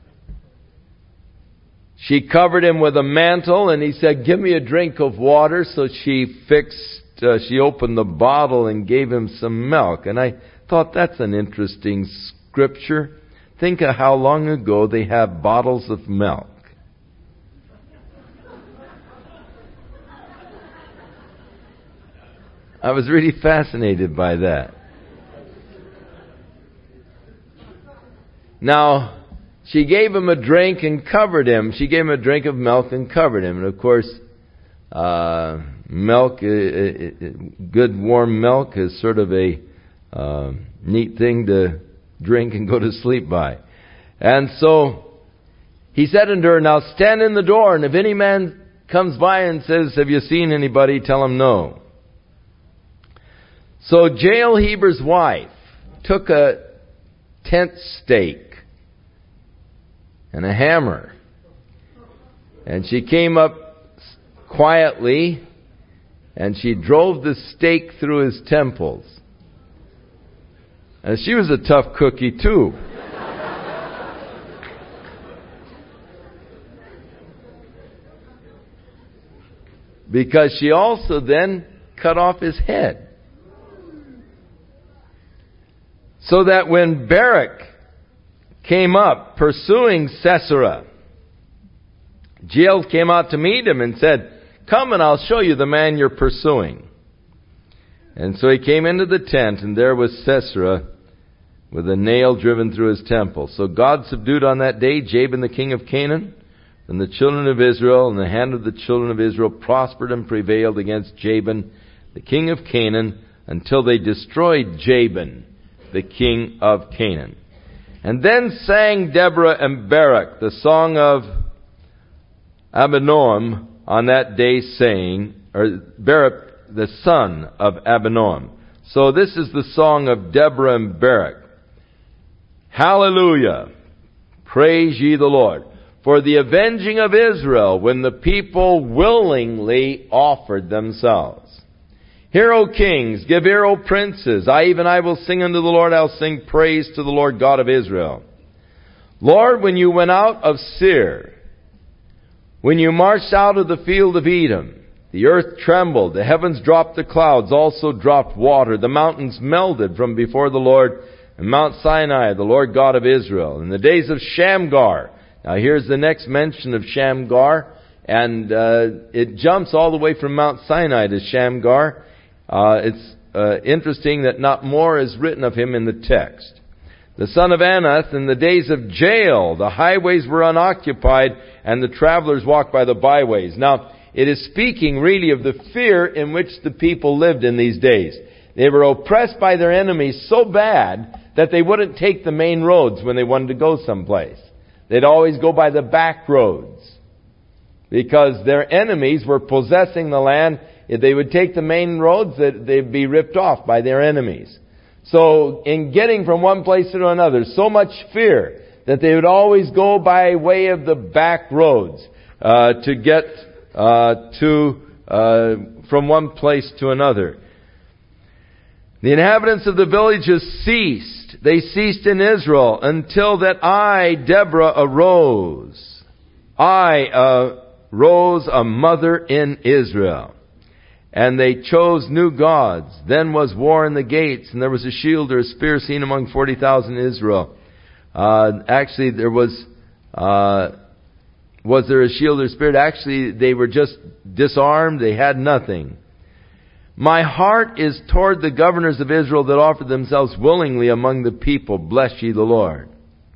she covered him with a mantle, and he said, give me a drink of water. So she fixed, uh, she opened the bottle and gave him some milk. And I thought, that's an interesting scripture. Think of how long ago they have bottles of milk. I was really fascinated by that. Now, she gave him a drink and covered him. She gave him a drink of milk and covered him. And of course, uh, milk, uh, uh, good warm milk is sort of a uh, neat thing to drink and go to sleep by. And so he said unto her, now stand in the door, and if any man comes by and says, have you seen anybody? Tell him no. So Jael, Heber's wife, took a tent stake and a hammer, and she came up quietly, and she drove the stake through his temples. And she was a tough cookie too. Because she also then cut off his head. So that when Barak came up pursuing Sisera, Jael came out to meet him and said, "Come and I'll show you the man you're pursuing." And so he came into the tent, and there was Sisera with a nail driven through his temple. So God subdued on that day Jabin the king of Canaan, and the children of Israel, and the hand of the children of Israel prospered and prevailed against Jabin the king of Canaan, until they destroyed Jabin the king of Canaan. And then sang Deborah and Barak the song of Abinoam on that day, saying, or Barak the son of Abinoam. So this is the song of Deborah and Barak. Hallelujah! Praise ye the Lord. For the avenging of Israel, when the people willingly offered themselves. Hear, O kings, give ear, O princes. I, even I, will sing unto the Lord. I'll sing praise to the Lord God of Israel. Lord, when you went out of Seir, when you marched out of the field of Edom, the earth trembled, the heavens dropped the clouds, also dropped water. The mountains melted from before the Lord, and Mount Sinai, the Lord God of Israel. In the days of Shamgar. Now here's the next mention of Shamgar, and uh, it jumps all the way from Mount Sinai to Shamgar. Uh, it's uh, interesting that not more is written of him in the text. The son of Anath, in the days of Jael, the highways were unoccupied, and the travelers walked by the byways. Now, it is speaking really of the fear in which the people lived in these days. They were oppressed by their enemies so bad that they wouldn't take the main roads when they wanted to go someplace. They'd always go by the back roads, because their enemies were possessing the land. If they would take the main roads, they'd be ripped off by their enemies. So in getting from one place to another, so much fear that they would always go by way of the back roads uh, to get uh, to uh, from one place to another. The inhabitants of the villages ceased. They ceased in Israel until that I, Deborah, arose. I uh, rose a mother in Israel. And they chose new gods. Then was war in the gates, and there was a shield or a spear seen among forty thousand in Israel. Uh, actually, there was, uh, was there a shield or a spear? Actually, they were just disarmed. They had nothing. My heart is toward the governors of Israel that offered themselves willingly among the people. Bless ye the Lord.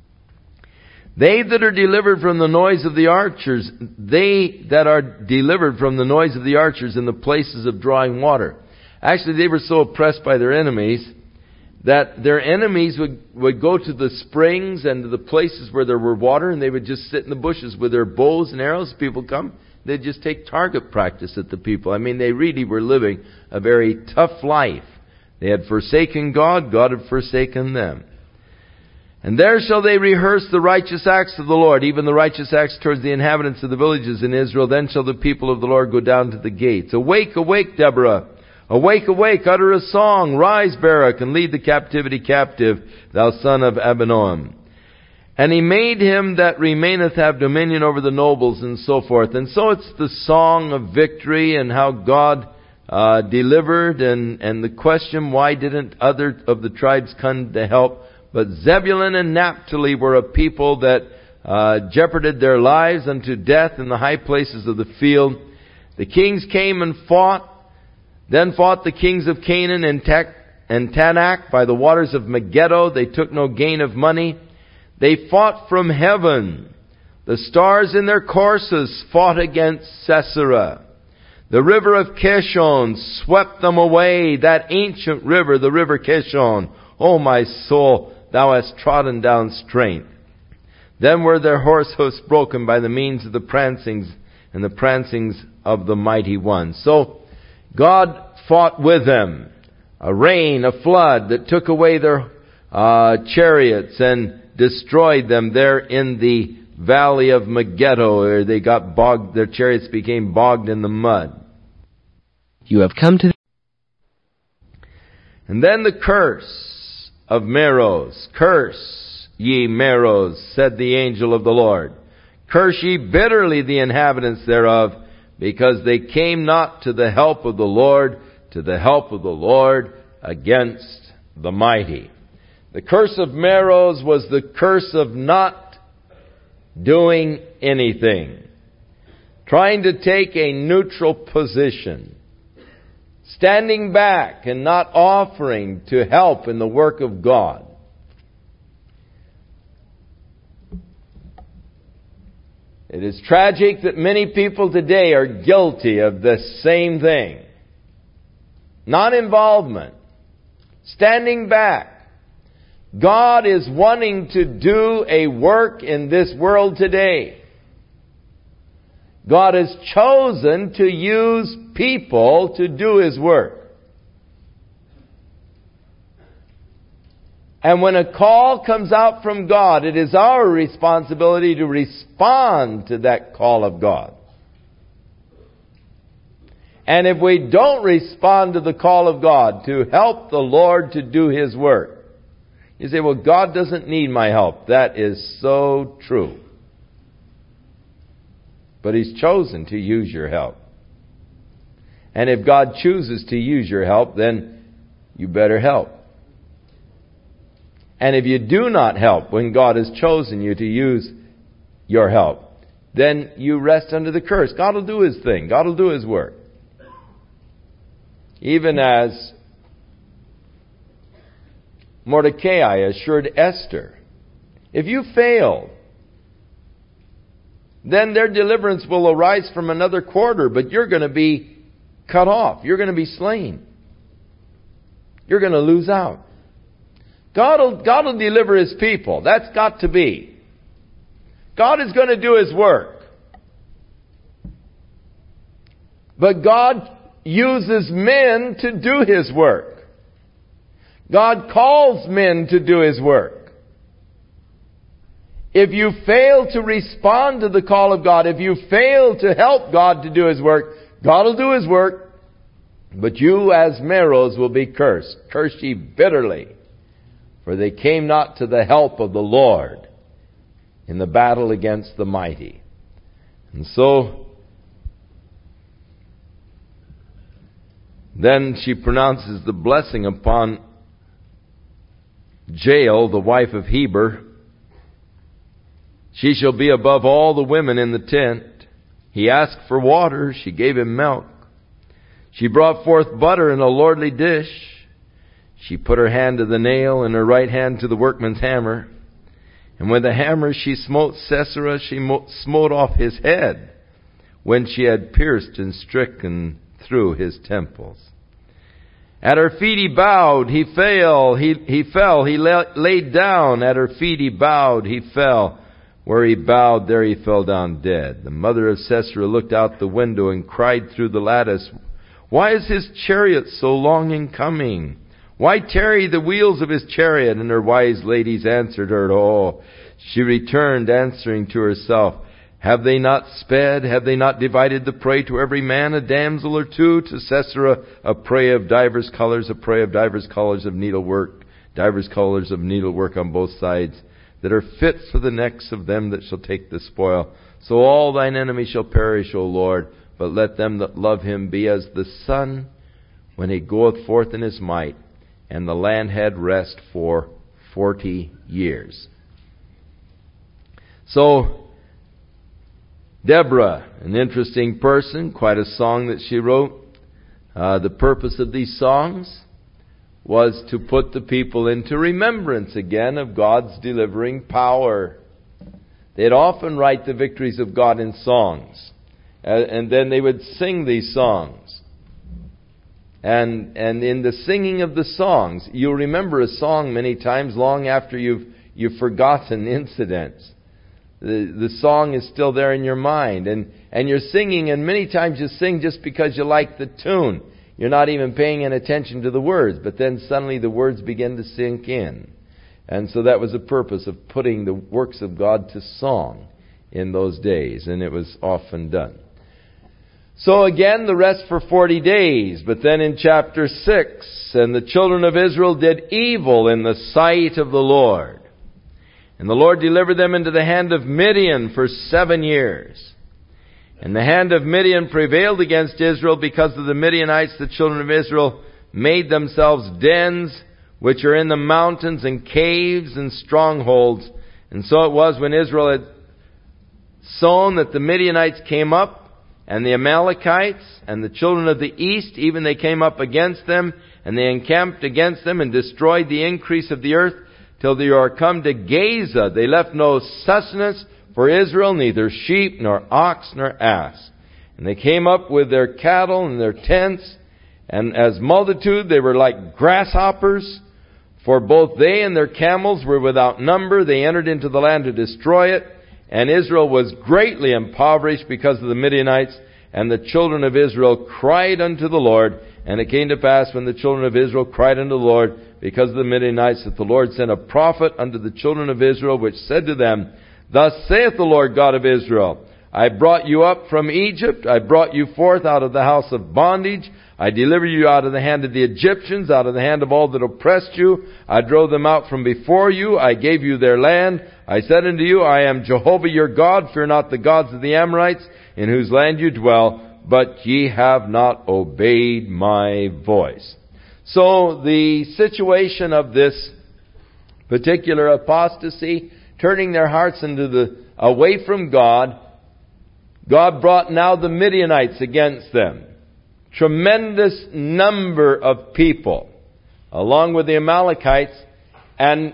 They that are delivered from the noise of the archers, they that are delivered from the noise of the archers in the places of drawing water. Actually, they were so oppressed by their enemies that their enemies would, would go to the springs and to the places where there were water, and they would just sit in the bushes with their bows and arrows. People come, they'd just take target practice at the people. I mean, they really were living a very tough life. They had forsaken God, God had forsaken them. And there shall they rehearse the righteous acts of the Lord, even the righteous acts towards the inhabitants of the villages in Israel. Then shall the people of the Lord go down to the gates. Awake, awake, Deborah. Awake, awake, utter a song. Rise, Barak, and lead the captivity captive, thou son of Abinoam. And he made him that remaineth have dominion over the nobles, and so forth. And so it's the song of victory and how God uh, delivered, and, and the question, why didn't other of the tribes come to help? But Zebulun and Naphtali were a people that uh, jeoparded their lives unto death in the high places of the field. The kings came and fought. Then fought the kings of Canaan and, Ta- and Tanakh by the waters of Megiddo. They took no gain of money. They fought from heaven. The stars in their courses fought against Sisera. The river of Kishon swept them away. That ancient river, the river Kishon. O my soul, thou hast trodden down strength. Then were their horse hoofs broken by the means of the prancings and the prancings of the mighty ones. So God fought with them. A rain, a flood that took away their uh, chariots and destroyed them there in the valley of Megiddo, where they got bogged, their chariots became bogged in the mud. You have come to the... And then the curse of Meroz. Curse ye Meroz, said the angel of the Lord. Curse ye bitterly the inhabitants thereof, because they came not to the help of the Lord, to the help of the Lord against the mighty. The curse of Meroz was the curse of not doing anything. trying to take a neutral position, standing back and not offering to help in the work of God. It is tragic that many people today are guilty of the same thing. Non-involvement. Standing back. God is wanting to do a work in this world today. God has chosen to use people to do His work. And when a call comes out from God, it is our responsibility to respond to that call of God. And if we don't respond to the call of God to help the Lord to do His work, you say, well, God doesn't need my help. That is so true. But He's chosen to use your help. And if God chooses to use your help, then you better help. And if you do not help when God has chosen you to use your help, then you rest under the curse. God will do His thing. God will do His work. Even as Mordecai assured Esther, if you fail, then their deliverance will arise from another quarter, but you're going to be cut off. You're going to be slain. You're going to lose out. God will, God will deliver His people. That's got to be. God is going to do His work. But God uses men to do His work. God calls men to do His work. If you fail to respond to the call of God, if you fail to help God to do His work, God will do His work, but you as Meroz will be cursed. Curse ye bitterly, for they came not to the help of the Lord in the battle against the mighty. And so, then she pronounces the blessing upon Jael, the wife of Heber. She shall be above all the women in the tent. He asked for water, she gave him milk. She brought forth butter in a lordly dish. She put her hand to the nail and her right hand to the workman's hammer. And with the hammer she smote Sisera, she smote off his head when she had pierced and stricken through his temples. At her feet he bowed, he fell, he, he fell, he la- laid down. At her feet he bowed, he fell. Where he bowed, there he fell down dead. The mother of Sisera looked out the window and cried through the lattice, why is his chariot so long in coming? Why tarry the wheels of his chariot? And her wise ladies answered her, oh, she returned answering to herself, have they not sped? Have they not divided the prey to every man a damsel or two? To Sisera a prey of divers colors, a prey of divers colors of needlework, divers colors of needlework on both sides, that are fit for the necks of them that shall take the spoil. So all thine enemies shall perish, O Lord, but let them that love him be as the sun when he goeth forth in his might. And the land had rest for forty years. So, Deborah, an interesting person, quite a song that she wrote. Uh, the purpose of these songs was to put the people into remembrance again of God's delivering power. They'd often write the victories of God in songs. Uh, and then they would sing these songs. And and in the singing of the songs, you'll remember a song many times long after you've you've forgotten incidents. The the song is still there in your mind, and, and you're singing, and many times you sing just because you like the tune. You're not even paying any attention to the words, but then suddenly the words begin to sink in. And so that was the purpose of putting the works of God to song in those days, and it was often done. So again, the rest for forty days. But then in chapter six, and the children of Israel did evil in the sight of the Lord. And the Lord delivered them into the hand of Midian for seven years. And the hand of Midian prevailed against Israel because of the Midianites. The children of Israel made themselves dens, which are in the mountains, and caves and strongholds. And so it was when Israel had sown that the Midianites came up and the Amalekites, and the children of the east, even they came up against them, and they encamped against them, and destroyed the increase of the earth, till they are come to Gaza. They left no sustenance for Israel, neither sheep, nor ox, nor ass. And they came up with their cattle and their tents, and as multitude they were like grasshoppers, for both they and their camels were without number. They entered into the land to destroy it, and Israel was greatly impoverished because of the Midianites. And the children of Israel cried unto the Lord. And it came to pass, when the children of Israel cried unto the Lord because of the Midianites, that the Lord sent a prophet unto the children of Israel, which said to them, Thus saith the Lord God of Israel, I brought you up from Egypt. I brought you forth out of the house of bondage. I delivered you out of the hand of the Egyptians, out of the hand of all that oppressed you. I drove them out from before you. I gave you their land. I said unto you, I am Jehovah your God. Fear not the gods of the Amorites, in whose land you dwell. But ye have not obeyed my voice. So the situation of this particular apostasy, turning their hearts into the away from God, God brought now the Midianites against them. Tremendous number of people, along with the Amalekites. And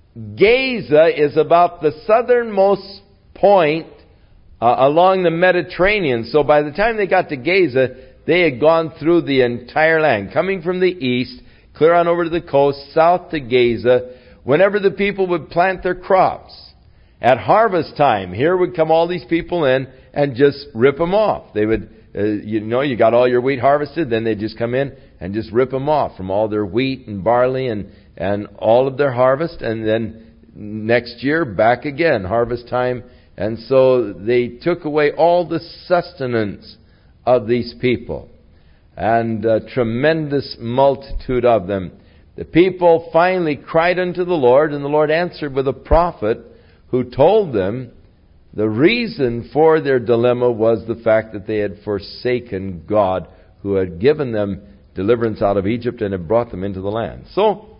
Gaza is about the southernmost point uh, along the Mediterranean. So by the time they got to Gaza, they had gone through the entire land, coming from the east, clear on over to the coast, south to Gaza. Whenever the people would plant their crops, at harvest time, here would come all these people in and just rip them off. They would, uh, you know, you got all your wheat harvested, then they'd just come in and just rip them off from all their wheat and barley and, and all of their harvest. And then next year, back again, harvest time. And so they took away all the sustenance of these people. And a tremendous multitude of them. The people finally cried unto the Lord, and the Lord answered with a prophet who told them the reason for their dilemma was the fact that they had forsaken God, who had given them deliverance out of Egypt and had brought them into the land. So,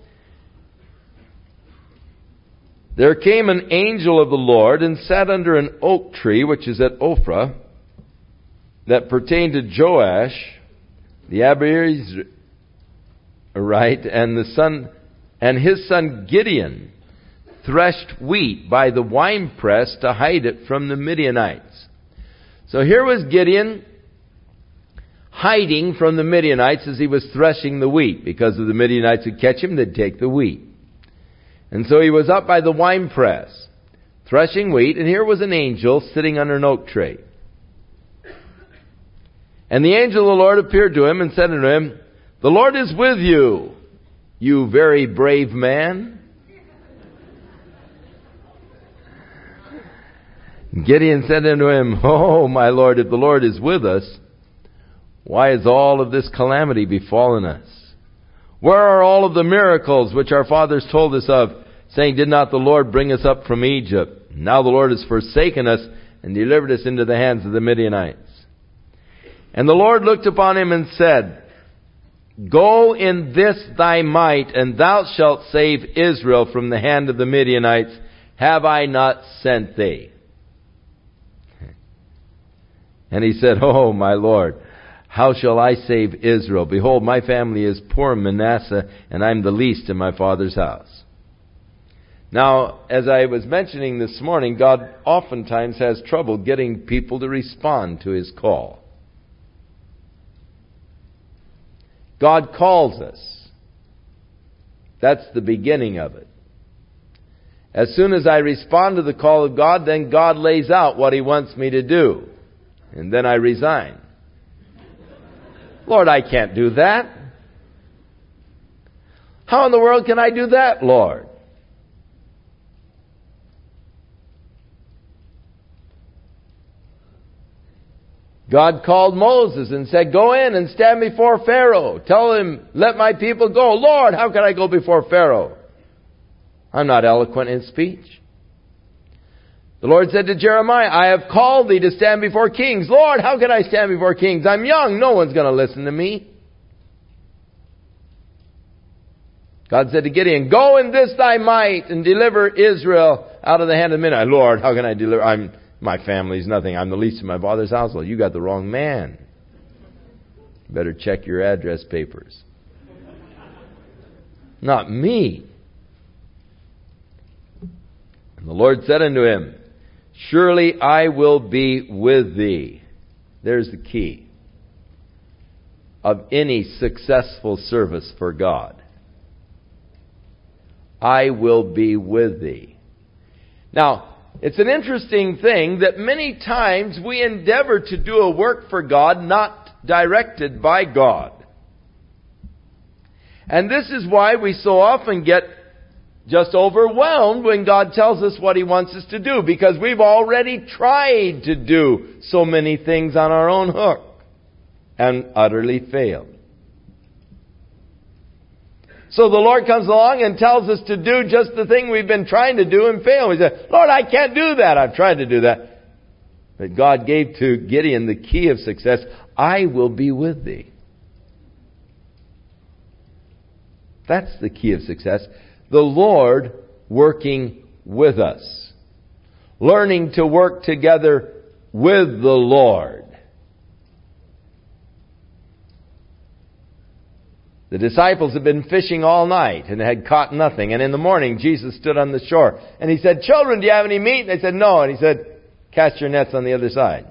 there came an angel of the Lord and sat under an oak tree, which is at Ophrah, that pertained to Joash, the Abiezrite, and the son, and his son Gideon threshed wheat by the winepress to hide it from the Midianites. So here was Gideon hiding from the Midianites as he was threshing the wheat, because if the Midianites would catch him, they'd take the wheat. And so he was up by the winepress, threshing wheat, and here was an angel sitting under an oak tree. And the angel of the Lord appeared to him and said unto him, The Lord is with you, you very brave man. Gideon said unto him, Oh, my Lord, if the Lord is with us, why has all of this calamity befallen us? Where are all of the miracles which our fathers told us of, saying, Did not the Lord bring us up from Egypt? Now the Lord has forsaken us and delivered us into the hands of the Midianites. And the Lord looked upon him and said, Go in this thy might, and thou shalt save Israel from the hand of the Midianites. Have I not sent thee? And he said, Oh, my Lord, how shall I save Israel? Behold, my family is poor Manasseh, and I am the least in my father's house. Now, as I was mentioning this morning, God oftentimes has trouble getting people to respond to His call. God calls us. That's the beginning of it. As soon as I respond to the call of God, then God lays out what He wants me to do. And then I resign. Lord, I can't do that. How in the world can I do that, Lord? God called Moses and said, Go in and stand before Pharaoh. Tell him, let my people go. Lord, how can I go before Pharaoh? I'm not eloquent in speech. The Lord said to Jeremiah, I have called thee to stand before kings. Lord, how can I stand before kings? I'm young. No one's going to listen to me. God said to Gideon, Go in this thy might and deliver Israel out of the hand of the Midianites. Lord, how can I deliver? I'm My family's nothing. I'm the least in my father's household. You got the wrong man. Better check your address papers. Not me. And the Lord said unto him, surely I will be with thee. There's the key of any successful service for God. I will be with thee. Now, it's an interesting thing that many times we endeavor to do a work for God not directed by God. And this is why we so often get just overwhelmed when God tells us what He wants us to do, because we've already tried to do so many things on our own hook and utterly failed. So the Lord comes along and tells us to do just the thing we've been trying to do and fail. We say, Lord, I can't do that. I've tried to do that. But God gave to Gideon the key of success. I will be with thee. That's the key of success. The Lord working with us. Learning to work together with the Lord. The disciples had been fishing all night and had caught nothing. And in the morning, Jesus stood on the shore. And He said, children, do you have any meat? And they said, no. And He said, cast your nets on the other side.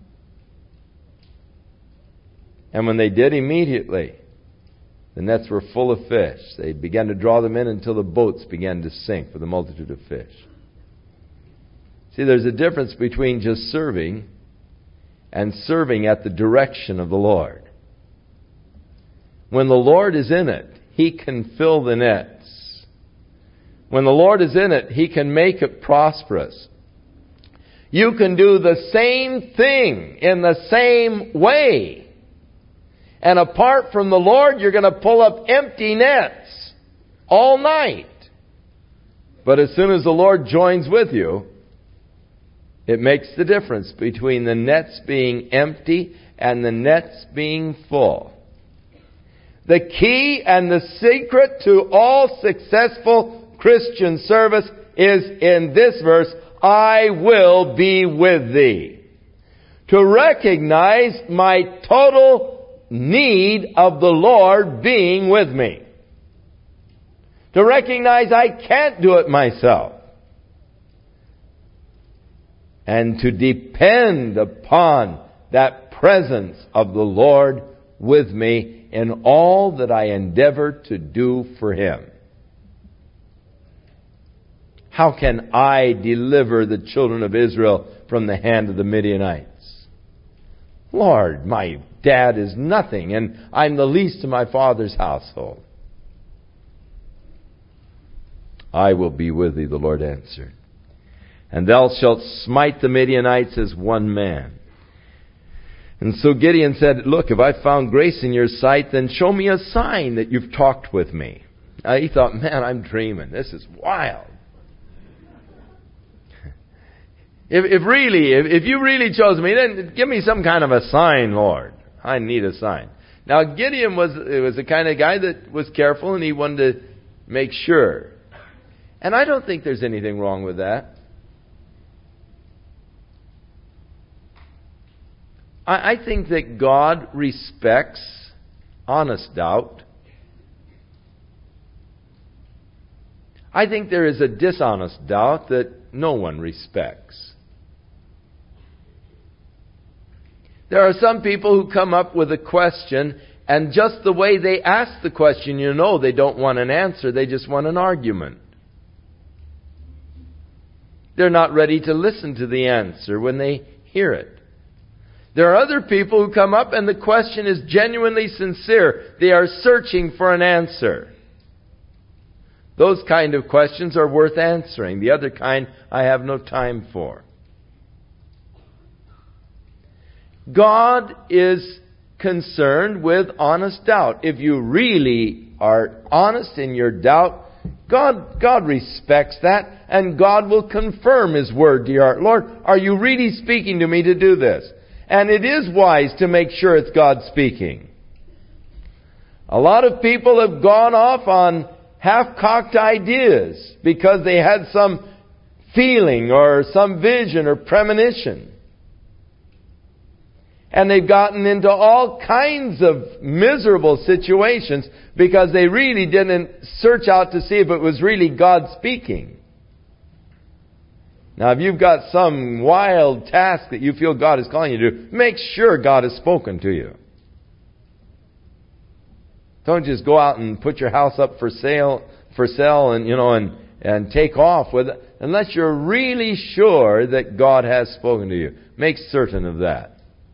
And when they did, immediately, the nets were full of fish. They began to draw them in until the boats began to sink for the multitude of fish. See, there's a difference between just serving and serving at the direction of the Lord. When the Lord is in it, He can fill the nets. When the Lord is in it, He can make it prosperous. You can do the same thing in the same way. And apart from the Lord, you're going to pull up empty nets all night. But as soon as the Lord joins with you, it makes the difference between the nets being empty and the nets being full. The key and the secret to all successful Christian service is in this verse, I will be with thee. To recognize my total need of the Lord being with me. To recognize I can't do it myself. And to depend upon that presence of the Lord with me in all that I endeavor to do for Him. How can I deliver the children of Israel from the hand of the Midianites? Lord, my dad is nothing, and I'm the least in my father's household. I will be with thee, the Lord answered. And thou shalt smite the Midianites as one man. And so Gideon said, look, if I found grace in your sight, then show me a sign that you've talked with me. Now, he thought, man, I'm dreaming. This is wild. If, if really, if, if you really chose me, then give me some kind of a sign, Lord. I need a sign. Now, Gideon was, was the kind of guy that was careful and he wanted to make sure. And I don't think there's anything wrong with that. I, I think that God respects honest doubt. I think there is a dishonest doubt that no one respects. There are some people who come up with a question, and just the way they ask the question, you know they don't want an answer, they just want an argument. They're not ready to listen to the answer when they hear it. There are other people who come up and the question is genuinely sincere. They are searching for an answer. Those kind of questions are worth answering. The other kind I have no time for. God is concerned with honest doubt. If you really are honest in your doubt, God, God respects that, and God will confirm His word to your heart. Lord, are you really speaking to me to do this? And it is wise to make sure it's God speaking. A lot of people have gone off on half-cocked ideas because they had some feeling or some vision or premonition. And they've gotten into all kinds of miserable situations because they really didn't search out to see if it was really God speaking. Now, if you've got some wild task that you feel God is calling you to do, make sure God has spoken to you. Don't just go out and put your house up for sale, for sale, and you know, and and take off with it, unless you're really sure that God has spoken to you. Make certain of that.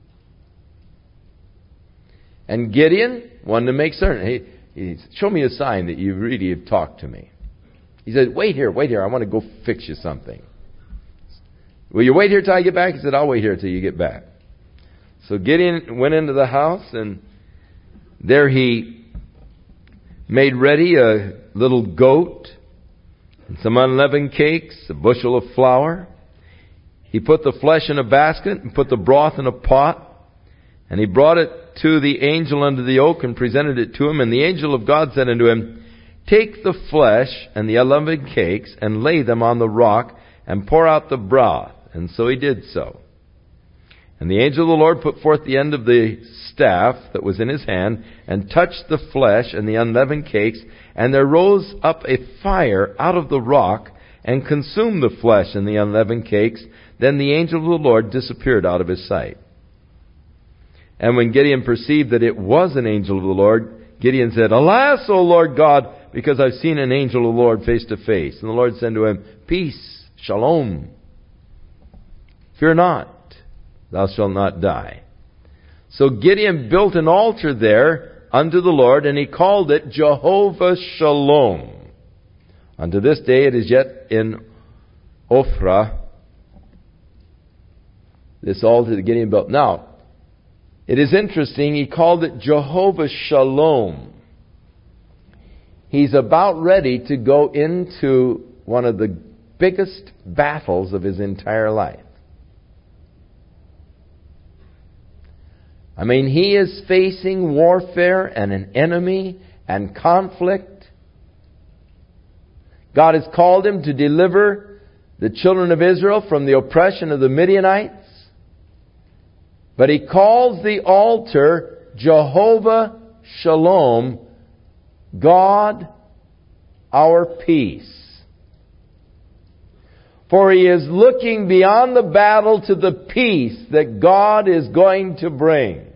And Gideon wanted to make certain. He, he said, show me a sign that you really have talked to me. He said, wait here, wait here. I want to go fix you something. Will you wait here till I get back? He said, I'll wait here till you get back. So Gideon went into the house, and there he made ready a little goat and some unleavened cakes, a bushel of flour. He put the flesh in a basket and put the broth in a pot. And he brought it to the angel under the oak and presented it to him. And the angel of God said unto him, take the flesh and the unleavened cakes and lay them on the rock and pour out the broth. And so he did so. And the angel of the Lord put forth the end of the staff that was in his hand and touched the flesh and the unleavened cakes. And there rose up a fire out of the rock and consumed the flesh and the unleavened cakes. Then the angel of the Lord disappeared out of his sight. And when Gideon perceived that it was an angel of the Lord, Gideon said, alas, O Lord God, because I've seen an angel of the Lord face to face. And the Lord said to him, peace, shalom. Fear not, thou shalt not die. So Gideon built an altar there unto the Lord, and he called it Jehovah Shalom. Unto this day it is yet in Ophrah, this altar that Gideon built. Now, it is interesting, he called it Jehovah Shalom. He's about ready to go into one of the biggest battles of his entire life. I mean, he is facing warfare and an enemy and conflict. God has called him to deliver the children of Israel from the oppression of the Midianites. But he calls the altar Jehovah Shalom, God our peace. For he is looking beyond the battle to the peace that God is going to bring.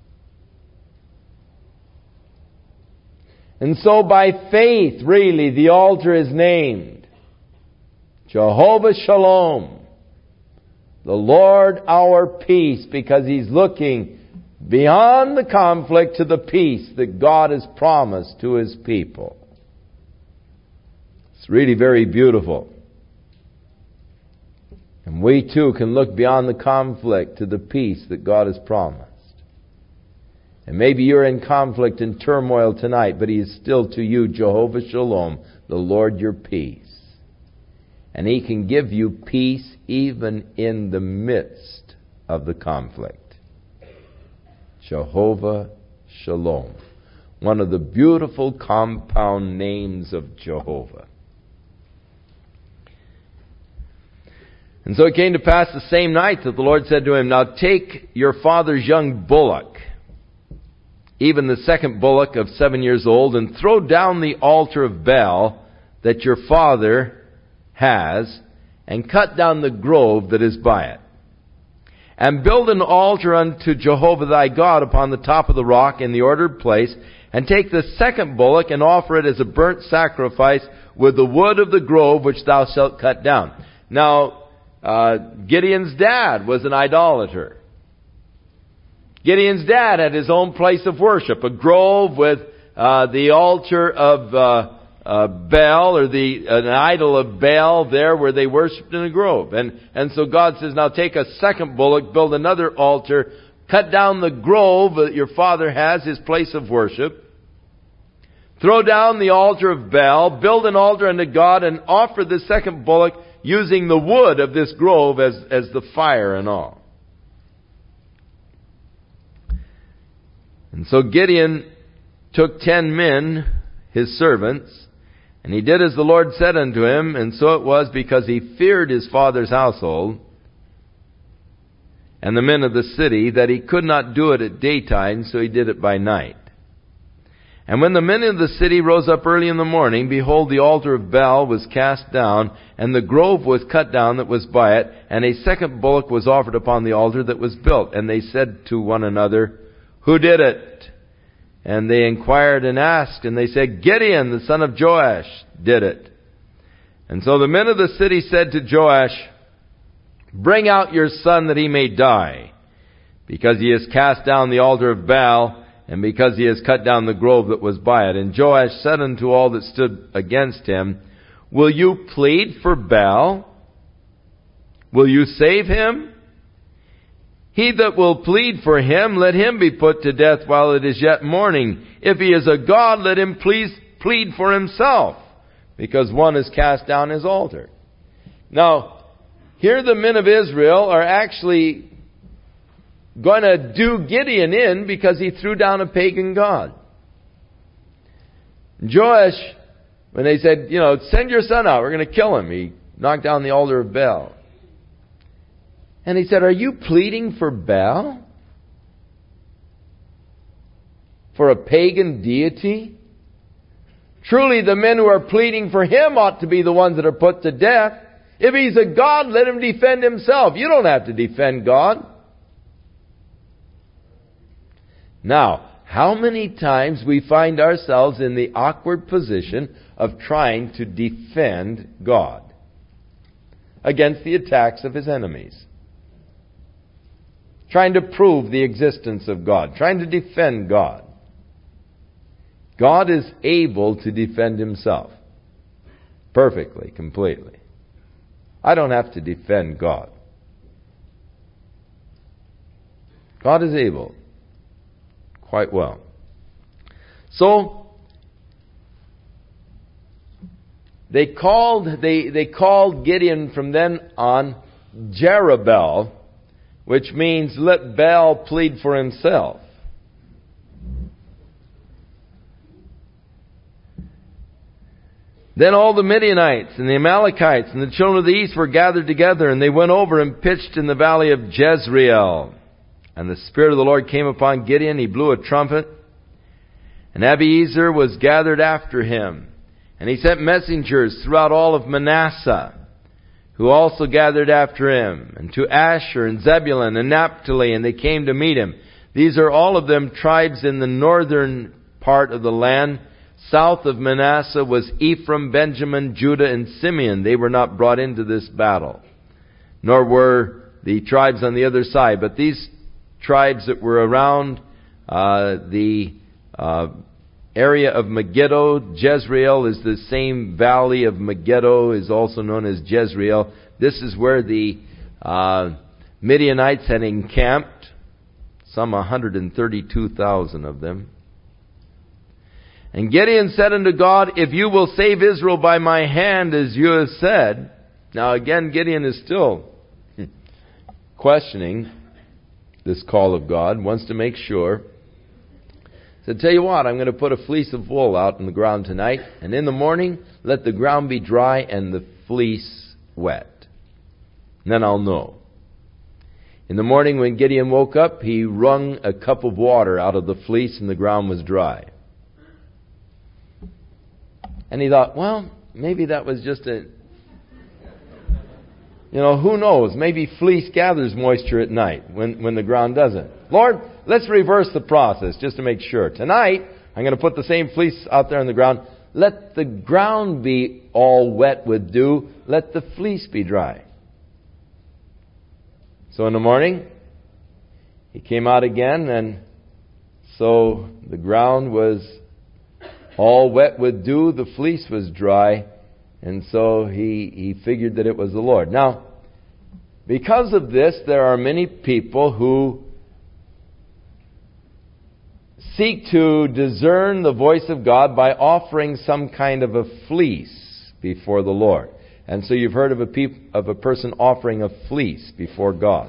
And so by faith, really, the altar is named Jehovah Shalom, the Lord our peace, because he's looking beyond the conflict to the peace that God has promised to his people. It's really very beautiful. And we too can look beyond the conflict to the peace that God has promised. And maybe you're in conflict and turmoil tonight, but he is still to you Jehovah Shalom, the Lord your peace. And he can give you peace even in the midst of the conflict. Jehovah Shalom. One of the beautiful compound names of Jehovah. And so it came to pass the same night that the Lord said to him, now take your father's young bullock, even the second bullock of seven years old, and throw down the altar of Baal that your father has, and cut down the grove that is by it. And build an altar unto Jehovah thy God upon the top of the rock in the ordered place, and take the second bullock and offer it as a burnt sacrifice with the wood of the grove which thou shalt cut down. Now, uh, Gideon's dad was an idolater. Gideon's dad had his own place of worship, a grove with uh, the altar of uh, uh, Baal, or the an idol of Baal there where they worshipped in a grove. And and so God says, now take a second bullock, build another altar, cut down the grove that your father has, his place of worship. Throw down the altar of Baal, build an altar unto God, and offer the second bullock using the wood of this grove as, as the fire and all. And so Gideon took ten men, his servants, And he did as the Lord said unto him, and so it was because he feared his father's household and the men of the city, that he could not do it at daytime, so he did it by night. And when the men of the city rose up early in the morning, behold, the altar of Baal was cast down, and the grove was cut down that was by it, and a second bullock was offered upon the altar that was built. And they said to one another, Who did it? And they inquired and asked, and they said, Gideon, the son of Joash, did it. And so the men of the city said to Joash, Bring out your son that he may die, because he has cast down the altar of Baal, and because he has cut down the grove that was by it. And Joash said unto all that stood against him, Will you plead for Baal? Will you save him? He that will plead for him, let him be put to death while it is yet morning. If he is a god, let him please plead for himself, because one has cast down his altar. Now, here the men of Israel are actually going to do Gideon in because he threw down a pagan god. Joash, when they said, you know, send your son out, we're going to kill him, he knocked down the altar of Baal. And he said, are you pleading for Baal? For a pagan deity? Truly the men who are pleading for him ought to be the ones that are put to death. If he's a god, let him defend himself. You don't have to defend God. Now, how many times we find ourselves in the awkward position of trying to defend God against the attacks of his enemies? Trying to prove the existence of God. Trying to defend God. God is able to defend himself. Perfectly, completely. I don't have to defend God. God is able. Quite well. So, they called, they, they called Gideon from then on Jerubbaal, which means let Baal plead for himself. Then all the Midianites and the Amalekites and the children of the east were gathered together, and they went over and pitched in the valley of Jezreel. And the Spirit of the Lord came upon Gideon. He blew a trumpet, and Abiezer was gathered after him. And he sent messengers throughout all of Manasseh, who also gathered after him, and to Asher and Zebulun and Naphtali, and they came to meet him. These are all of them tribes in the northern part of the land. South of Manasseh was Ephraim, Benjamin, Judah, and Simeon. They were not brought into this battle, nor were the tribes on the other side. But these tribes that were around uh, the uh, area of Megiddo, Jezreel is the same valley of Megiddo, is also known as Jezreel. This is where the uh, Midianites had encamped, some one hundred thirty-two thousand of them. And Gideon said unto God, If you will save Israel by my hand, as you have said. Now again, Gideon is still questioning this call of God, wants to make sure. He said, tell you what, I'm going to put a fleece of wool out in the ground tonight, and in the morning, let the ground be dry and the fleece wet. And then I'll know. In the morning when Gideon woke up, he wrung a cup of water out of the fleece and the ground was dry. And he thought, well, maybe that was just a, you know, who knows? Maybe fleece gathers moisture at night when, when the ground doesn't. Lord, let's reverse the process just to make sure. Tonight, I'm going to put the same fleece out there on the ground. Let the ground be all wet with dew. Let the fleece be dry. So in the morning, he came out again, and so the ground was all wet with dew, the fleece was dry, and so he, he figured that it was the Lord. Now, because of this, there are many people who seek to discern the voice of God by offering some kind of a fleece before the Lord. And so you've heard of a, peop- of a person offering a fleece before God.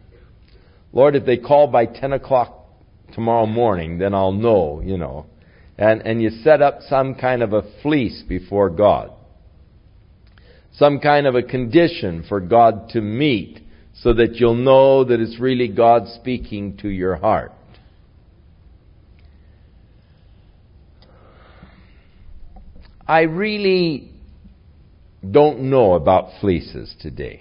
Lord, if they call by ten o'clock tomorrow morning, then I'll know, you know. And, and you set up some kind of a fleece before God. Some kind of a condition for God to meet so that you'll know that it's really God speaking to your heart. I really don't know about fleeces today.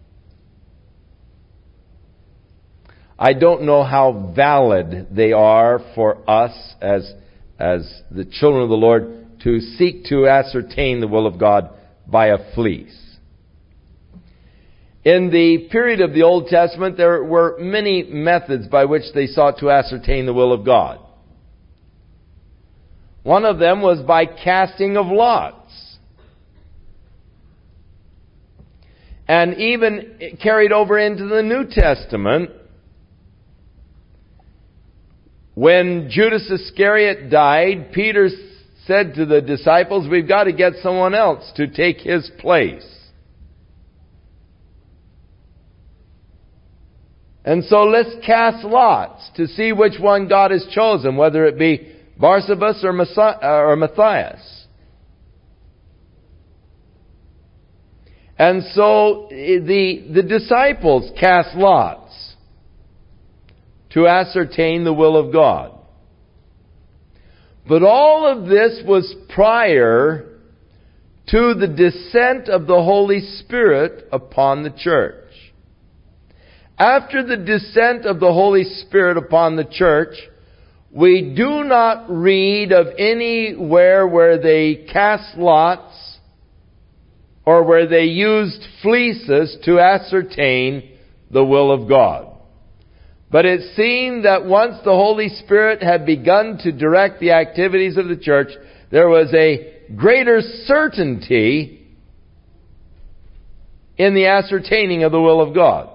I don't know how valid they are for us as, as the children of the Lord to seek to ascertain the will of God by a fleece. In the period of the Old Testament, there were many methods by which they sought to ascertain the will of God. One of them was by casting of lots. And even carried over into the New Testament, when Judas Iscariot died, Peter said to the disciples, we've got to get someone else to take his place. And so let's cast lots to see which one God has chosen, whether it be Barsabas or, Messiah, or Matthias. And so the, the disciples cast lots to ascertain the will of God. But all of this was prior to the descent of the Holy Spirit upon the church. After the descent of the Holy Spirit upon the church, we do not read of anywhere where they cast lots or where they used fleeces to ascertain the will of God. But it seemed that once the Holy Spirit had begun to direct the activities of the church, there was a greater certainty in the ascertaining of the will of God.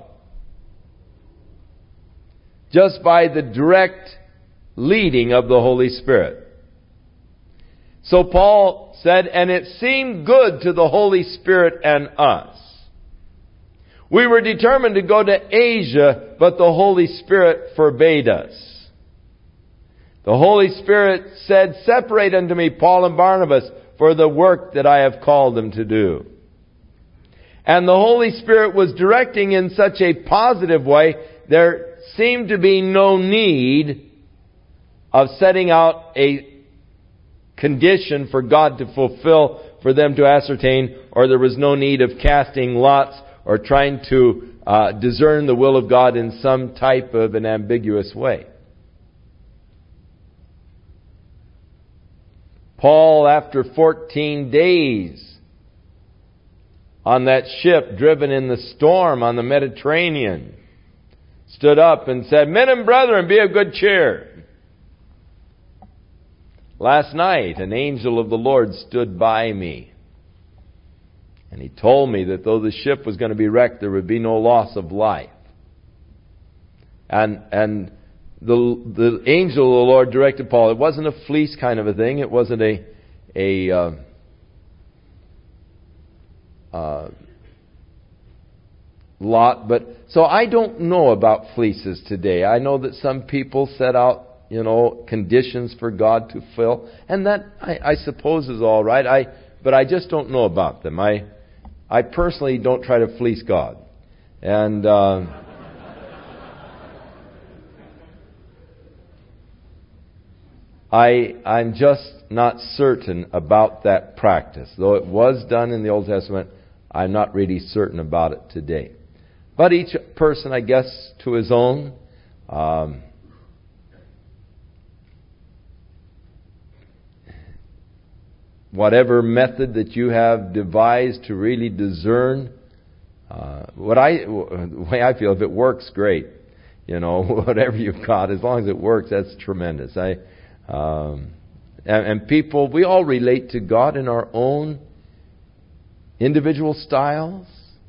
Just by the direct leading of the Holy Spirit. So Paul said, and it seemed good to the Holy Spirit and us. We were determined to go to Asia, but the Holy Spirit forbade us. The Holy Spirit said, separate unto me Paul and Barnabas for the work that I have called them to do. And the Holy Spirit was directing in such a positive way, there seemed to be no need of setting out a condition for God to fulfill, for them to ascertain, or there was no need of casting lots or trying to uh, discern the will of God in some type of an ambiguous way. Paul, after fourteen days on that ship driven in the storm on the Mediterranean, stood up and said, men and brethren, be of good cheer. Last night, an angel of the Lord stood by me. And he told me that though the ship was going to be wrecked, there would be no loss of life. And and the the angel of the Lord directed Paul. It wasn't a fleece kind of a thing. It wasn't a a uh, uh, lot. But so I don't know about fleeces today. I know that some people set out, you know, conditions for God to fill, and that I, I suppose is all right. I but I just don't know about them. I I personally don't try to fleece God. And uh, I, I'm just not certain about that practice. Though it was done in the Old Testament, I'm not really certain about it today. But each person, I guess, to his own. Um, Whatever method that you have devised to really discern, uh, what I, the way I feel, if it works, great. You know, whatever you've got, as long as it works, that's tremendous. I, um, and, and people, we all relate to God in our own individual styles.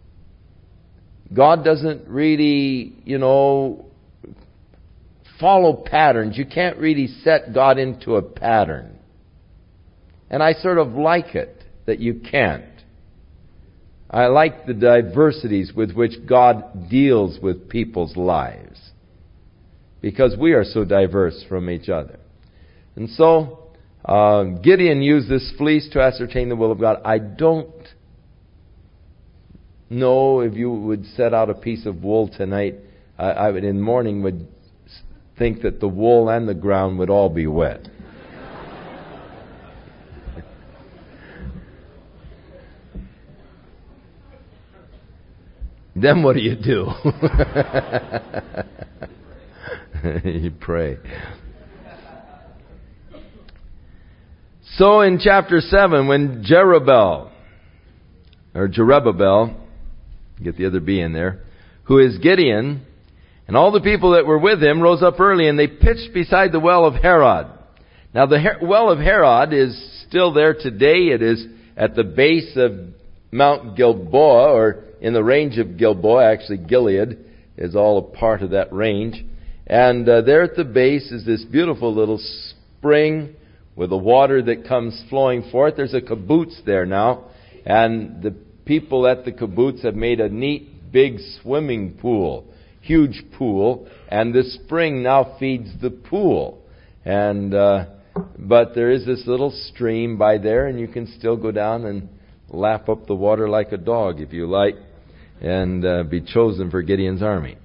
God doesn't really, you know, follow patterns. You can't really set God into a pattern. And I sort of like it that you can't. I like the diversities with which God deals with people's lives, because we are so diverse from each other. And so, Uh, Gideon used this fleece to ascertain the will of God. I don't know if you would set out a piece of wool tonight. I, I would, in the morning, would think that the wool and the ground would all be wet. Then what do you do? You pray. So in chapter seven, when Jerubbaal, or Jerubbaal, get the other B in there, who is Gideon, and all the people that were with him rose up early, and they pitched beside the well of Harod. Now the Her- well of Harod is still there today. It is at the base of Mount Gilboa, or in the range of Gilboa. Actually, Gilead is all a part of that range. And uh, there at the base is this beautiful little spring with the water that comes flowing forth. There's a kibbutz there now, and the people at the kibbutz have made a neat big swimming pool, huge pool, and this spring now feeds the pool. And uh, but there is this little stream by there, and you can still go down and lap up the water like a dog if you like, and uh, be chosen for Gideon's army.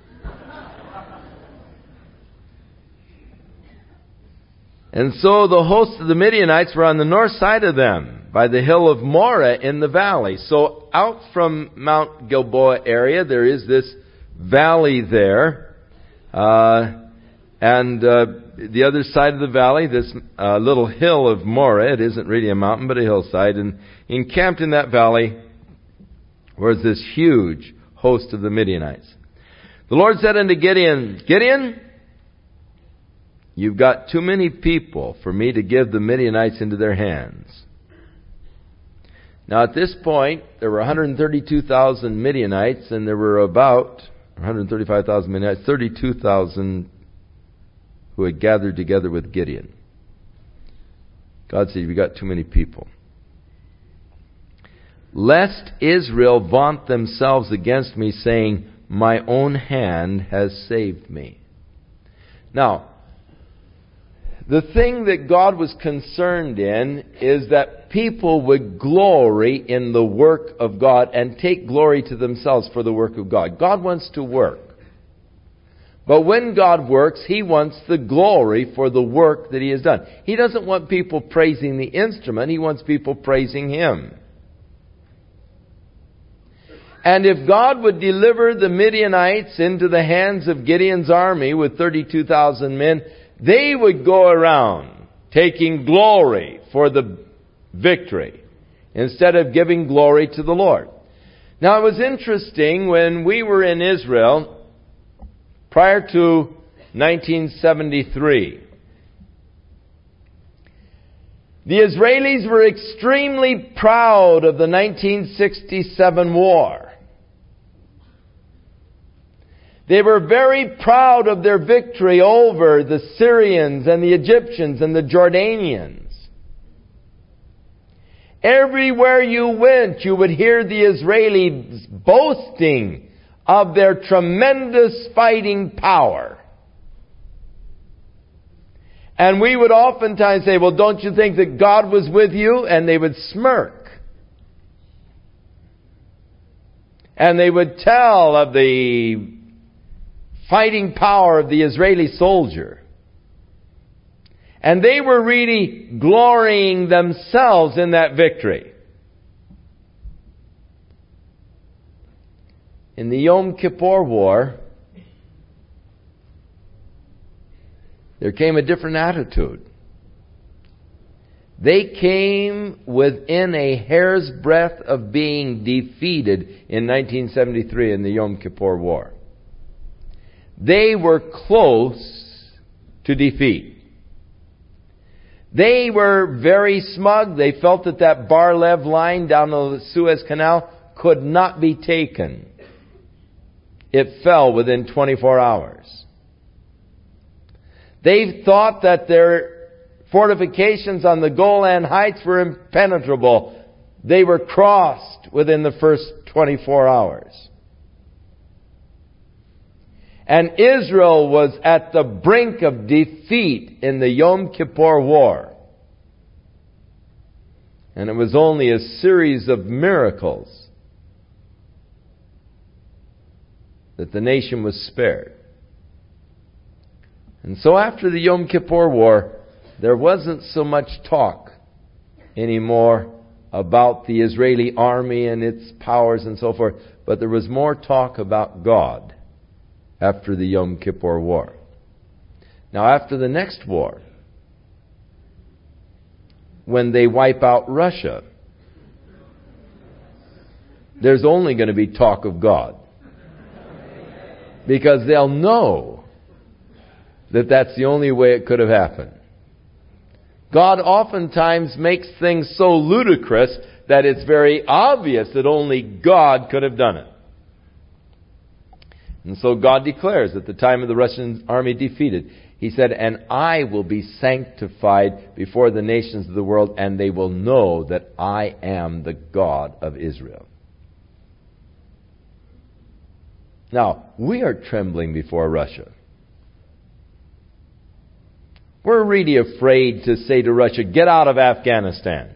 And so the host of the Midianites were on the north side of them, by the hill of Moreh in the valley. So out from Mount Gilboa area, there is this valley there. Uh, and uh, the other side of the valley, this uh, little hill of Moreh, it isn't really a mountain, but a hillside. And encamped in that valley was this huge host of the Midianites. The Lord said unto Gideon, Gideon, you've got too many people for me to give the Midianites into their hands. Now at this point, there were one hundred thirty-two thousand Midianites, and there were about one hundred thirty-five thousand Midianites, thirty-two thousand who had gathered together with Gideon. God said, you've got too many people. Lest Israel vaunt themselves against me, saying, my own hand has saved me. Now, the thing that God was concerned in is that people would glory in the work of God and take glory to themselves for the work of God. God wants to work. But when God works, He wants the glory for the work that He has done. He doesn't want people praising the instrument. He wants people praising Him. And if God would deliver the Midianites into the hands of Gideon's army with thirty-two thousand men, they would go around taking glory for the victory instead of giving glory to the Lord. Now it was interesting when we were in Israel prior to nineteen seventy-three. The Israelis were extremely proud of the nineteen sixty-seven war. They were very proud of their victory over the Syrians and the Egyptians and the Jordanians. Everywhere you went, you would hear the Israelis boasting of their tremendous fighting power. And we would oftentimes say, well, don't you think that God was with you? And they would smirk. And they would tell of the fighting power of the Israeli soldier. And they were really glorying themselves in that victory. In the Yom Kippur War, there came a different attitude. They came within a hair's breadth of being defeated in nineteen seventy-three in the Yom Kippur War. They were close to defeat. They were very smug. They felt that that Bar-Lev line down the Suez Canal could not be taken. It fell within twenty-four hours. They thought that their fortifications on the Golan Heights were impenetrable. They were crossed within the first twenty-four hours. And Israel was at the brink of defeat in the Yom Kippur War. And it was only a series of miracles that the nation was spared. And so after the Yom Kippur War, there wasn't so much talk anymore about the Israeli army and its powers and so forth, but there was more talk about God after the Yom Kippur War. Now after the next war, when they wipe out Russia, there's only going to be talk of God. Because they'll know that that's the only way it could have happened. God oftentimes makes things so ludicrous that it's very obvious that only God could have done it. And so God declares at the time of the Russian army defeated, He said, "And I will be sanctified before the nations of the world, and they will know that I am the God of Israel." Now, we are trembling before Russia. We're really afraid to say to Russia, "Get out of Afghanistan,"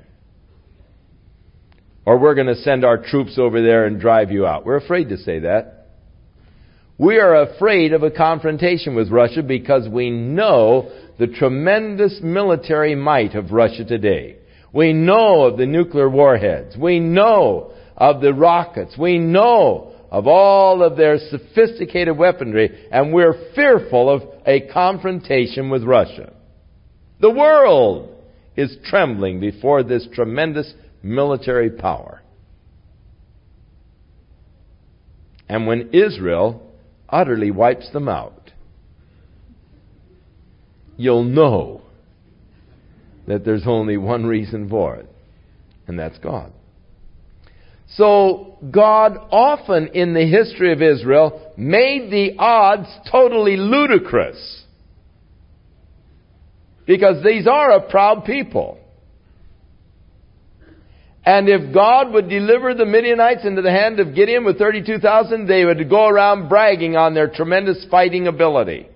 or "We're going to send our troops over there and drive you out." We're afraid to say that. We are afraid of a confrontation with Russia because we know the tremendous military might of Russia today. We know of the nuclear warheads. We know of the rockets. We know of all of their sophisticated weaponry, and we're fearful of a confrontation with Russia. The world is trembling before this tremendous military power. And when Israel utterly wipes them out, you'll know that there's only one reason for it, and that's God. So God often in the history of Israel made the odds totally ludicrous, because these are a proud people. And if God would deliver the Midianites into the hand of Gideon with thirty-two thousand, they would go around bragging on their tremendous fighting ability.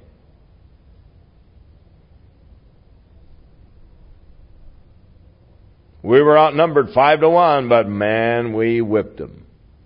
We were outnumbered five to one, but man, we whipped them.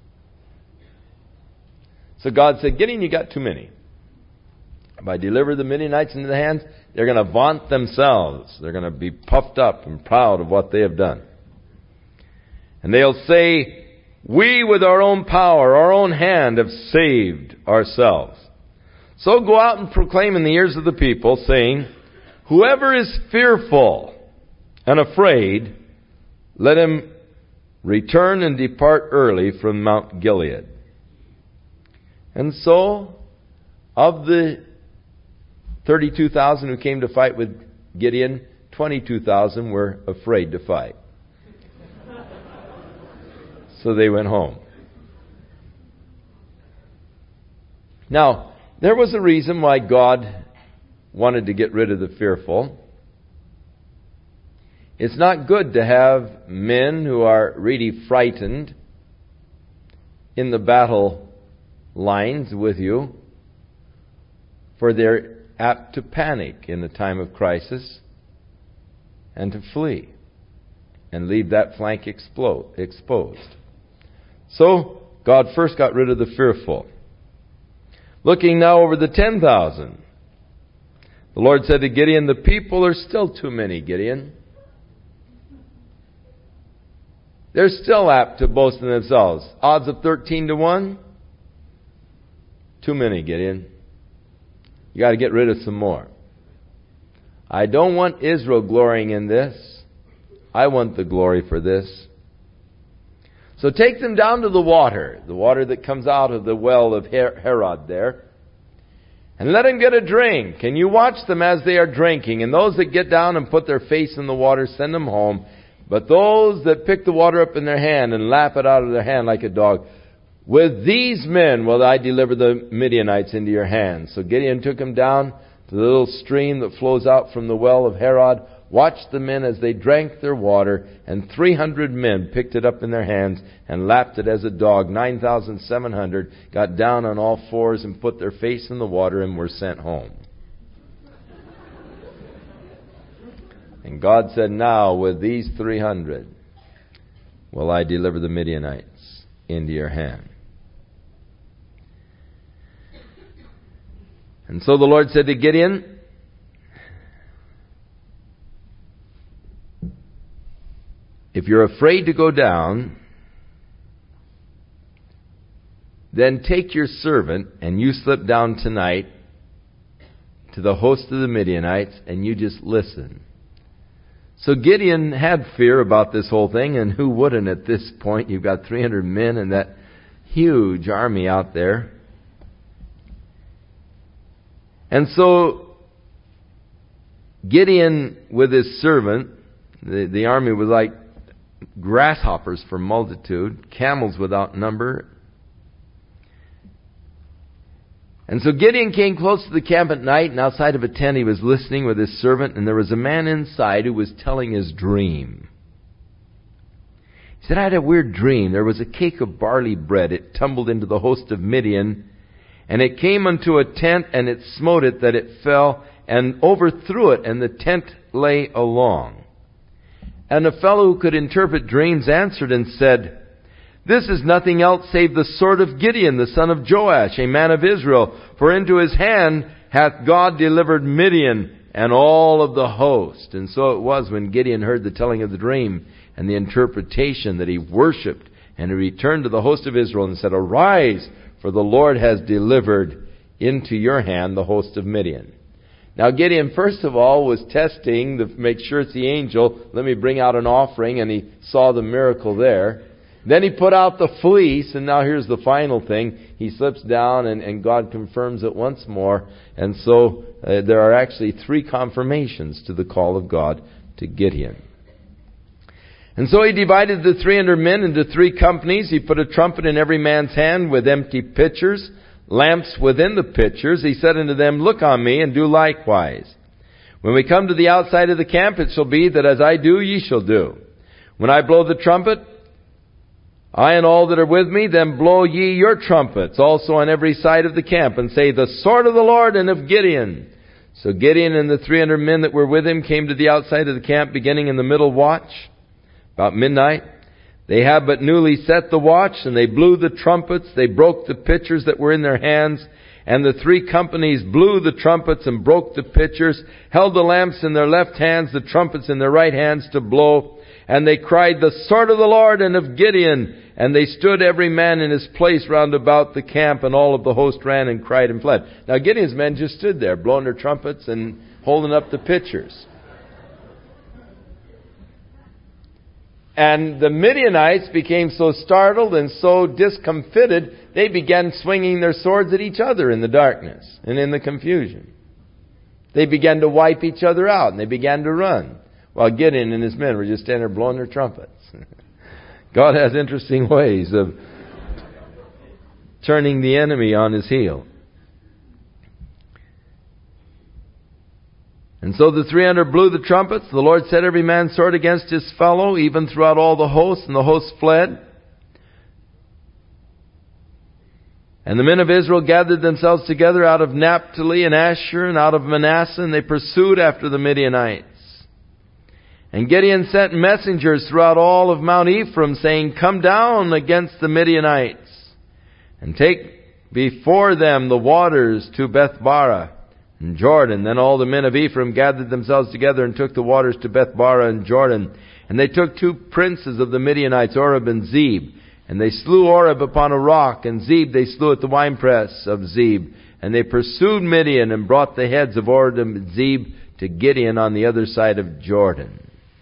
So God said, "Gideon, you got too many. If I deliver the Midianites into the hands, they're going to vaunt themselves. They're going to be puffed up and proud of what they have done. And they'll say, 'We with our own power, our own hand have saved ourselves.' So go out and proclaim in the ears of the people, saying, 'Whoever is fearful and afraid, let him return and depart early from Mount Gilead.'" And so, of the thirty-two thousand who came to fight with Gideon, twenty-two thousand were afraid to fight. So they went home. Now, there was a reason why God wanted to get rid of the fearful. It's not good to have men who are really frightened in the battle lines with you, for they're apt to panic in the time of crisis and to flee and leave that flank explode, exposed. So, God first got rid of the fearful. Looking now over the ten thousand, the Lord said to Gideon, "The people are still too many, Gideon. They're still apt to boast in themselves. Odds of thirteen to one? Too many, Gideon. You got to get rid of some more. I don't want Israel glorying in this. I want the glory for this. So take them down to the water, the water that comes out of the well of Herod there, and let them get a drink. And you watch them as they are drinking. And those that get down and put their face in the water, send them home. But those that pick the water up in their hand and lap it out of their hand like a dog, with these men will I deliver the Midianites into your hands." So Gideon took them down to the little stream that flows out from the well of Herod, watched the men as they drank their water, and three hundred men picked it up in their hands and lapped it as a dog. nine thousand seven hundred got down on all fours and put their face in the water and were sent home. And God said, "Now with these three hundred, will I deliver the Midianites into your hand. And so the Lord said to Gideon, if you're afraid to go down, then take your servant and you slip down tonight to the host of the Midianites and you just listen. So Gideon had fear about this whole thing, and who wouldn't at this point? You've got three hundred men and that huge army out there. And so Gideon with his servant, the, the army was like grasshoppers for multitude, camels without number. And so Gideon came close to the camp at night, and outside of a tent he was listening with his servant, and there was a man inside who was telling his dream. He said, I had a weird dream. There was a cake of barley bread. It tumbled into the host of Midian, and it came unto a tent, and it smote it that it fell, and overthrew it, and the tent lay along. And a fellow who could interpret dreams answered and said, this is nothing else save the sword of Gideon, the son of Joash, a man of Israel. For into his hand hath God delivered Midian and all of the host. And so it was when Gideon heard the telling of the dream and the interpretation that he worshipped, and he returned to the host of Israel and said, arise, for the Lord has delivered into your hand the host of Midian. Now Gideon, first of all, was testing to make sure it's the angel. Let me bring out an offering, and he saw the miracle there. Then he put out the fleece, and now here's the final thing. He slips down, and, and God confirms it once more. And so uh, there are actually three confirmations to the call of God to Gideon. And so he divided the three hundred men into three companies. He put a trumpet in every man's hand with empty pitchers, lamps within the pitchers. He said unto them, look on me, and do likewise. When we come to the outside of the camp, it shall be that as I do, ye shall do. When I blow the trumpet, I and all that are with me, then blow ye your trumpets also on every side of the camp, and say, the sword of the Lord and of Gideon. So Gideon and the three hundred men that were with him came to the outside of the camp, beginning in the middle watch, about midnight. They had but newly set the watch, and they blew the trumpets. They broke the pitchers that were in their hands. And the three companies blew the trumpets and broke the pitchers, held the lamps in their left hands, the trumpets in their right hands to blow. And they cried, the sword of the Lord and of Gideon. And they stood every man in his place round about the camp, and all of the host ran and cried and fled. Now Gideon's men just stood there, blowing their trumpets and holding up the pitchers. And the Midianites became so startled and so discomfited, they began swinging their swords at each other in the darkness and in the confusion. They began to wipe each other out, and they began to run, while Gideon and his men were just standing there blowing their trumpets. God has interesting ways of turning the enemy on his heel. And so the three hundred blew the trumpets. The Lord set every man's sword against his fellow, even throughout all the hosts, and the hosts fled. And the men of Israel gathered themselves together out of Naphtali and Asher and out of Manasseh, and they pursued after the Midianites. And Gideon sent messengers throughout all of Mount Ephraim, saying, come down against the Midianites, and take before them the waters to Bethbara and Jordan. Then all the men of Ephraim gathered themselves together and took the waters to Bethbara and Jordan. And they took two princes of the Midianites, Oreb and Zeb. And they slew Oreb upon a rock, and Zeb they slew at the winepress of Zeb. And they pursued Midian and brought the heads of Oreb and Zeb to Gideon on the other side of Jordan.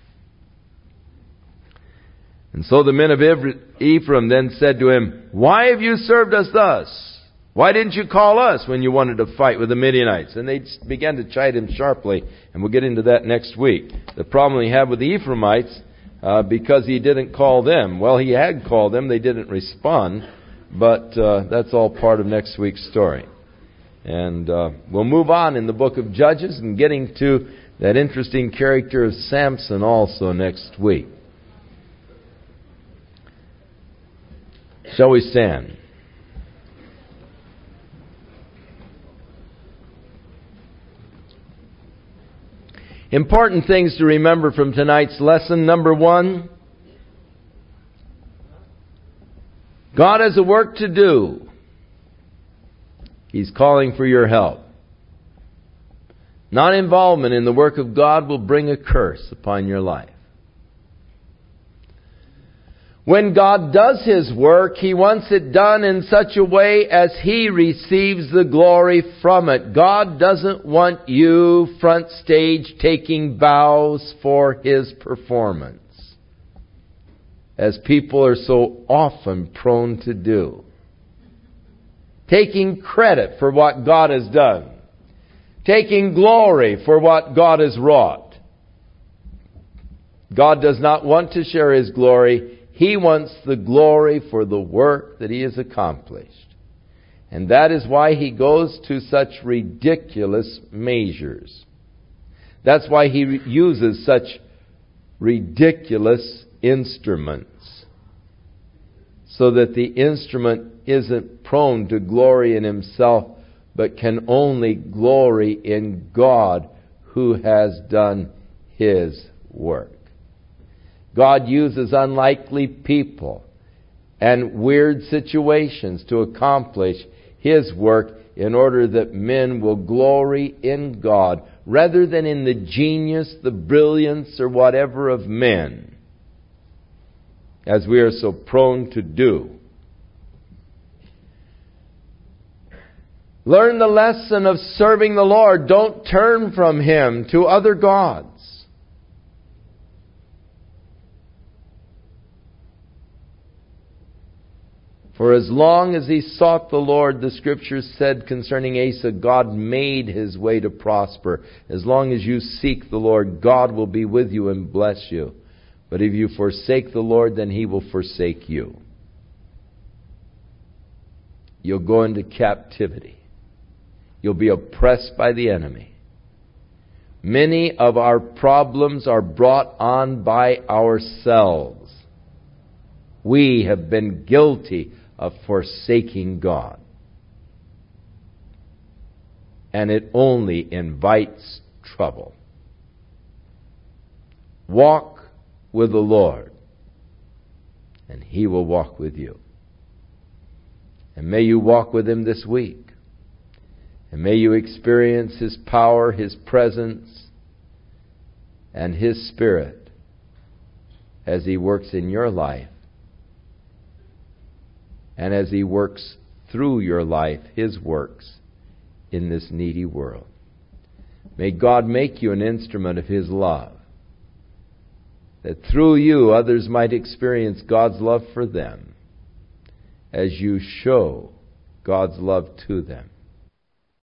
And so the men of Ephraim then said to him, why have you served us thus? Why didn't you call us when you wanted to fight with the Midianites? And they began to chide him sharply, and we'll get into that next week. The problem he had with the Ephraimites, uh, because he didn't call them. Well, he had called them, they didn't respond, but uh, that's all part of next week's story. And uh, we'll move on in the book of Judges and getting to that interesting character of Samson also next week. Shall we stand? Important things to remember from tonight's lesson. Number one, God has a work to do. He's calling for your help. Non-involvement in the work of God will bring a curse upon your life. When God does His work, He wants it done in such a way as He receives the glory from it. God doesn't want you front stage taking bows for His performance, as people are so often prone to do. Taking credit for what God has done. Taking glory for what God has wrought. God does not want to share His glory. He wants the glory for the work that He has accomplished. And that is why He goes to such ridiculous measures. That's why He uses such ridiculous instruments. So that the instrument isn't prone to glory in himself, but can only glory in God who has done His work. God uses unlikely people and weird situations to accomplish His work in order that men will glory in God rather than in the genius, the brilliance, or whatever of men, as we are so prone to do. Learn the lesson of serving the Lord. Don't turn from Him to other gods. For as long as he sought the Lord, the Scriptures said concerning Asa, God made his way to prosper. As long as you seek the Lord, God will be with you and bless you. But if you forsake the Lord, then He will forsake you. You'll go into captivity. You'll be oppressed by the enemy. Many of our problems are brought on by ourselves. We have been guilty of forsaking God. And it only invites trouble. Walk with the Lord, and He will walk with you. And may you walk with Him this week. And may you experience His power, His presence, and His Spirit as He works in your life. And as He works through your life, His works in this needy world. May God make you an instrument of His love, that through you others might experience God's love for them as you show God's love to them.